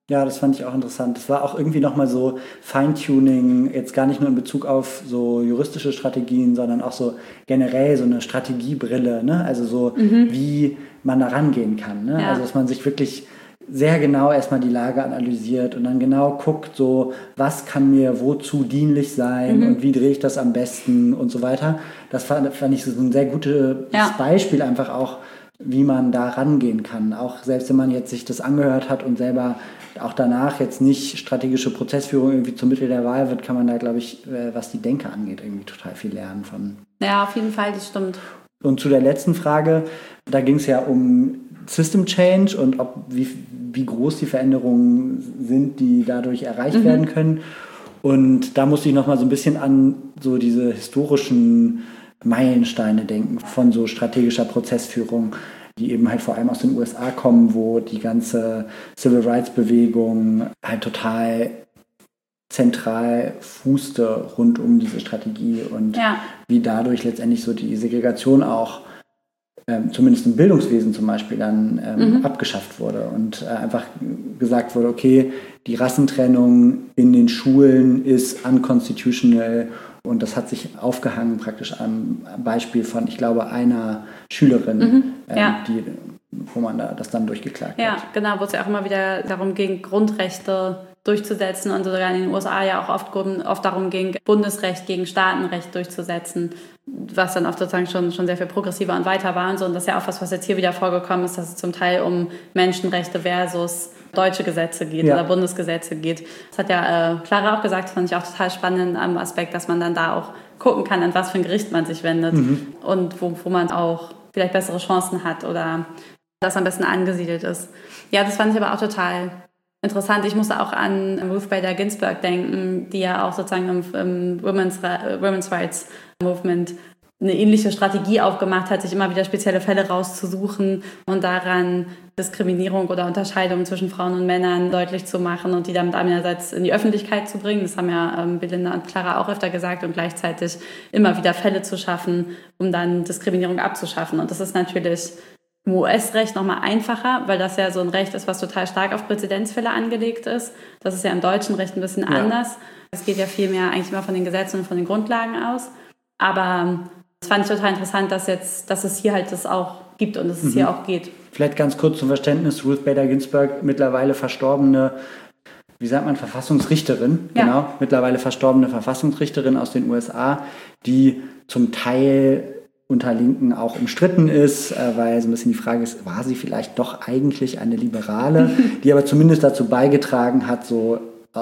Ja, das fand ich auch interessant. Das war auch irgendwie nochmal so Feintuning, jetzt gar nicht nur in Bezug auf so juristische Strategien, sondern auch so generell so eine Strategiebrille, ne? Also so, wie man da rangehen kann, ne? Ja. Also, dass man sich wirklich sehr genau erstmal die Lage analysiert und dann genau guckt, so, was kann mir wozu dienlich sein und wie drehe ich das am besten und so weiter. Das fand ich so ein sehr gutes Beispiel einfach auch, wie man da rangehen kann. Auch selbst wenn man jetzt sich das angehört hat und selber auch danach jetzt nicht strategische Prozessführung irgendwie zum Mittel der Wahl wird, kann man da, glaube ich, was die Denke angeht, irgendwie total viel lernen von. Ja, auf jeden Fall, das stimmt. Und zu der letzten Frage, da ging es ja um System Change und wie groß die Veränderungen sind, die dadurch erreicht werden können. Und da musste ich nochmal so ein bisschen an so diese historischen Meilensteine denken von so strategischer Prozessführung, die eben halt vor allem aus den USA kommen, wo die ganze Civil Rights Bewegung halt total zentral fußte rund um diese Strategie und wie dadurch letztendlich so die Segregation auch zumindest im Bildungswesen zum Beispiel dann abgeschafft wurde und einfach gesagt wurde, okay, die Rassentrennung in den Schulen ist unconstitutional und das hat sich aufgehangen praktisch am Beispiel von, ich glaube, einer Schülerin, wo man das dann durchgeklagt hat. Ja, genau, wo es ja auch immer wieder darum ging, Grundrechte durchzusetzen und sogar in den USA ja auch oft darum ging, Bundesrecht gegen Staatenrecht durchzusetzen, was dann oft sozusagen schon sehr viel progressiver und weiter war und so. Und das ist ja auch was jetzt hier wieder vorgekommen ist, dass es zum Teil um Menschenrechte versus deutsche Gesetze geht oder Bundesgesetze geht. Das hat ja Clara auch gesagt, das fand ich auch total spannend am Aspekt, dass man dann da auch gucken kann, an was für ein Gericht man sich wendet und wo man auch vielleicht bessere Chancen hat oder das am besten angesiedelt ist. Ja, das fand ich aber auch total interessant. Ich musste auch an Ruth Bader Ginsburg denken, die ja auch sozusagen im Women's Rights Movement eine ähnliche Strategie aufgemacht hat, sich immer wieder spezielle Fälle rauszusuchen und daran Diskriminierung oder Unterscheidung zwischen Frauen und Männern deutlich zu machen und die dann einerseits in die Öffentlichkeit zu bringen. Das haben ja Belinda und Clara auch öfter gesagt und gleichzeitig immer wieder Fälle zu schaffen, um dann Diskriminierung abzuschaffen. Und das ist natürlich im US-Recht nochmal einfacher, weil das ja so ein Recht ist, was total stark auf Präzedenzfälle angelegt ist. Das ist ja im deutschen Recht ein bisschen anders. Es geht ja viel mehr eigentlich immer von den Gesetzen und von den Grundlagen aus. Aber das fand ich total interessant, dass es hier halt das auch gibt und dass es hier auch geht. Vielleicht ganz kurz zum Verständnis, Ruth Bader Ginsburg, mittlerweile verstorbene, wie sagt man, Verfassungsrichterin, genau, mittlerweile verstorbene Verfassungsrichterin aus den USA, die zum Teil unter Linken auch umstritten ist, weil so ein bisschen die Frage ist, war sie vielleicht doch eigentlich eine Liberale, die aber zumindest dazu beigetragen hat, so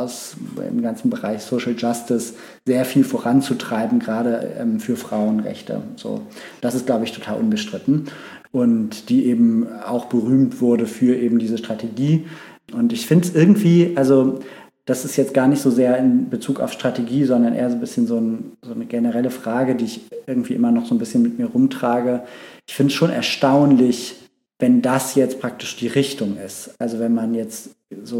im ganzen Bereich Social Justice sehr viel voranzutreiben, gerade für Frauenrechte. So, das ist, glaube ich, total unbestritten. Und die eben auch berühmt wurde für eben diese Strategie. Und ich finde es irgendwie, also das ist jetzt gar nicht so sehr in Bezug auf Strategie, sondern eher so ein bisschen so eine generelle Frage, die ich irgendwie immer noch so ein bisschen mit mir rumtrage. Ich finde es schon erstaunlich, wenn das jetzt praktisch die Richtung ist. Also wenn man jetzt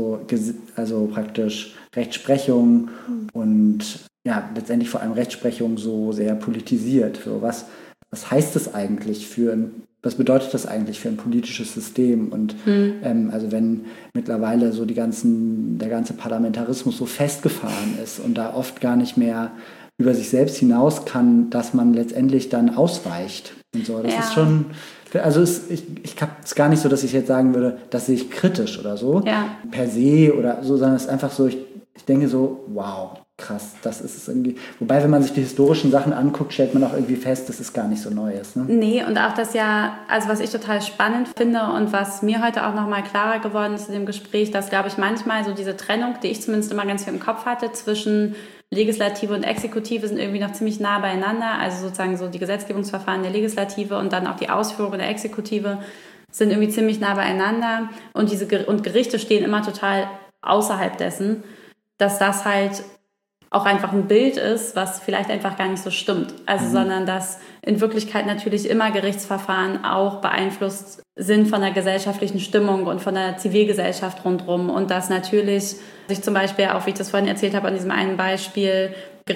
also praktisch Rechtsprechung und letztendlich vor allem Rechtsprechung so sehr politisiert. So, was heißt das eigentlich was bedeutet das eigentlich für ein politisches System? Und also wenn mittlerweile so der ganze Parlamentarismus so festgefahren ist und da oft gar nicht mehr über sich selbst hinaus kann, dass man letztendlich dann ausweicht. Und so, das ist schon, also ich habe es gar nicht so, dass ich jetzt sagen würde, das sehe ich kritisch oder so, per se oder so, sondern es ist einfach so, ich denke so, wow, krass, das ist es irgendwie. Wobei, wenn man sich die historischen Sachen anguckt, stellt man auch irgendwie fest, dass es gar nicht so neu ist. Ne? Nee, und auch das also was ich total spannend finde und was mir heute auch nochmal klarer geworden ist in dem Gespräch, dass, glaube ich, manchmal so diese Trennung, die ich zumindest immer ganz viel im Kopf hatte, zwischen Legislative und Exekutive sind irgendwie noch ziemlich nah beieinander. Also sozusagen so die Gesetzgebungsverfahren der Legislative und dann auch die Ausführung der Exekutive sind irgendwie ziemlich nah beieinander. Und Gerichte stehen immer total außerhalb dessen, dass das halt auch einfach ein Bild ist, was vielleicht einfach gar nicht so stimmt. Also, sondern dass in Wirklichkeit natürlich immer Gerichtsverfahren auch beeinflusst sind von der gesellschaftlichen Stimmung und von der Zivilgesellschaft rundherum. Und dass natürlich sich zum Beispiel auch, wie ich das vorhin erzählt habe, an diesem einen Beispiel,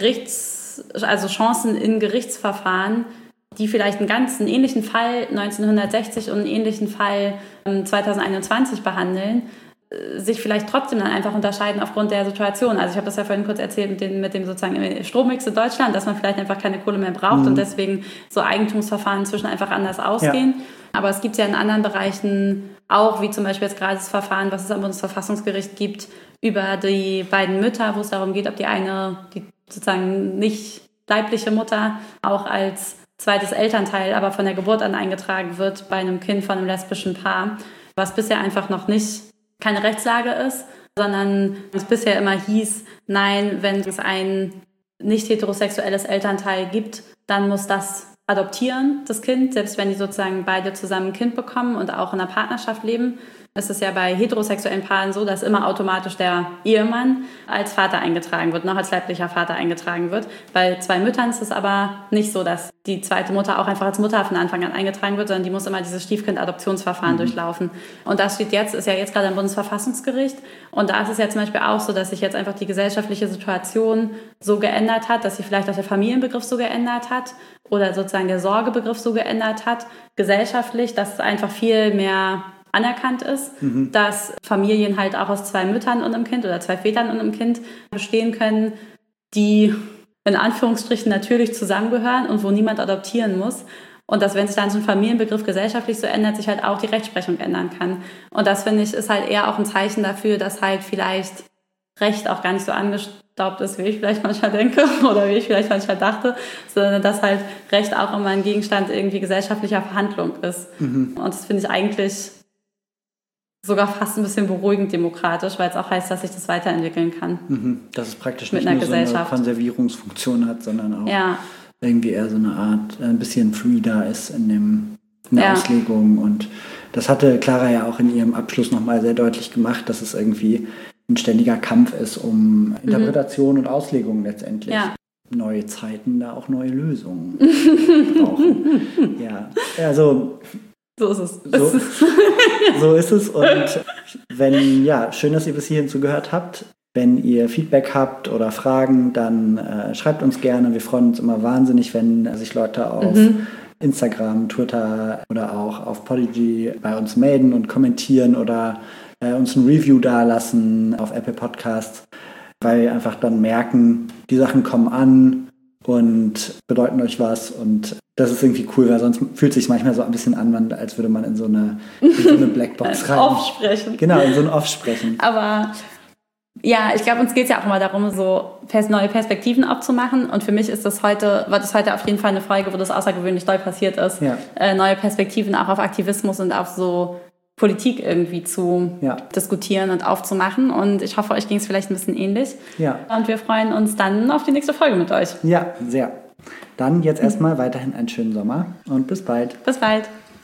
also Chancen in Gerichtsverfahren, die vielleicht einen ähnlichen Fall 1960 und einen ähnlichen Fall 2021 behandeln, sich vielleicht trotzdem dann einfach unterscheiden aufgrund der Situation. Also ich habe das ja vorhin kurz erzählt mit dem sozusagen Strommix in Deutschland, dass man vielleicht einfach keine Kohle mehr braucht und deswegen so Eigentumsverfahren inzwischen einfach anders ausgehen. Ja. Aber es gibt ja in anderen Bereichen auch, wie zum Beispiel jetzt gerade das Verfahren, was es am Bundesverfassungsgericht gibt, über die beiden Mütter, wo es darum geht, ob die sozusagen nicht leibliche Mutter auch als zweites Elternteil, aber von der Geburt an eingetragen wird bei einem Kind von einem lesbischen Paar, was bisher einfach noch nicht keine Rechtslage ist, sondern es bisher immer hieß, nein, wenn es ein nicht heterosexuelles Elternteil gibt, dann muss das adoptieren, das Kind, selbst wenn die sozusagen beide zusammen ein Kind bekommen und auch in einer Partnerschaft leben. Es ist ja bei heterosexuellen Paaren so, dass immer automatisch der Ehemann als Vater eingetragen wird, noch als leiblicher Vater eingetragen wird. Bei 2 Müttern ist es aber nicht so, dass die zweite Mutter auch einfach als Mutter von Anfang an eingetragen wird, sondern die muss immer dieses Stiefkind-Adoptionsverfahren durchlaufen. Und das ist ja jetzt gerade am Bundesverfassungsgericht. Und da ist es ja zum Beispiel auch so, dass sich jetzt einfach die gesellschaftliche Situation so geändert hat, dass sich vielleicht auch der Familienbegriff so geändert hat oder sozusagen der Sorgebegriff so geändert hat, gesellschaftlich, dass es einfach viel mehr anerkannt ist, dass Familien halt auch aus 2 Müttern und einem Kind oder 2 Vätern und einem Kind bestehen können, die in Anführungsstrichen natürlich zusammengehören und wo niemand adoptieren muss. Und dass, wenn sich dann so ein Familienbegriff gesellschaftlich so ändert, sich halt auch die Rechtsprechung ändern kann. Und das, finde ich, ist halt eher auch ein Zeichen dafür, dass halt vielleicht Recht auch gar nicht so angestaubt ist, wie ich vielleicht manchmal denke oder wie ich vielleicht manchmal dachte, sondern dass halt Recht auch immer ein Gegenstand irgendwie gesellschaftlicher Verhandlung ist. Und das finde ich eigentlich sogar fast ein bisschen beruhigend demokratisch, weil es auch heißt, dass sich das weiterentwickeln kann. Dass es praktisch nicht nur so eine Konservierungsfunktion hat, sondern auch irgendwie eher so eine Art, ein bisschen free da ist in der Auslegung. Und das hatte Clara ja auch in ihrem Abschluss nochmal sehr deutlich gemacht, dass es irgendwie ein ständiger Kampf ist um Interpretation und Auslegung letztendlich. Ja. Neue Zeiten, da auch neue Lösungen brauchen. Ja, also so ist es. So ist es. Und schön, dass ihr bis hierhin zugehört habt. Wenn ihr Feedback habt oder Fragen, dann schreibt uns gerne. Wir freuen uns immer wahnsinnig, wenn sich Leute auf Instagram, Twitter oder auch auf Podigy bei uns melden und kommentieren oder uns ein Review dalassen auf Apple Podcasts, weil wir einfach dann merken, die Sachen kommen an und bedeuten euch was, und das ist irgendwie cool, weil sonst fühlt es sich manchmal so ein bisschen an, als würde man in so eine Blackbox rein. Aufsprechen. Genau, in so ein Off-Sprechen. Aber ja, ich glaube, uns geht es ja auch immer darum, so neue Perspektiven aufzumachen, und für mich war das heute auf jeden Fall eine Folge, wo das außergewöhnlich doll passiert ist. Ja. Neue Perspektiven auch auf Aktivismus und auf so Politik irgendwie zu diskutieren und aufzumachen, und ich hoffe, euch ging es vielleicht ein bisschen ähnlich. Ja. Und wir freuen uns dann auf die nächste Folge mit euch. Ja, sehr. Dann jetzt erstmal weiterhin einen schönen Sommer und bis bald. Bis bald.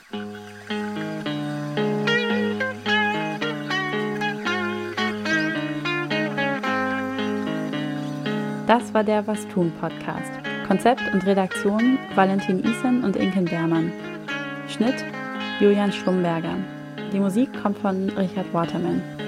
Das war der Was tun Podcast. Konzept und Redaktion Valentin Isen und Inken Beermann. Schnitt Julian Schlumberger. Die Musik kommt von Richard Waterman.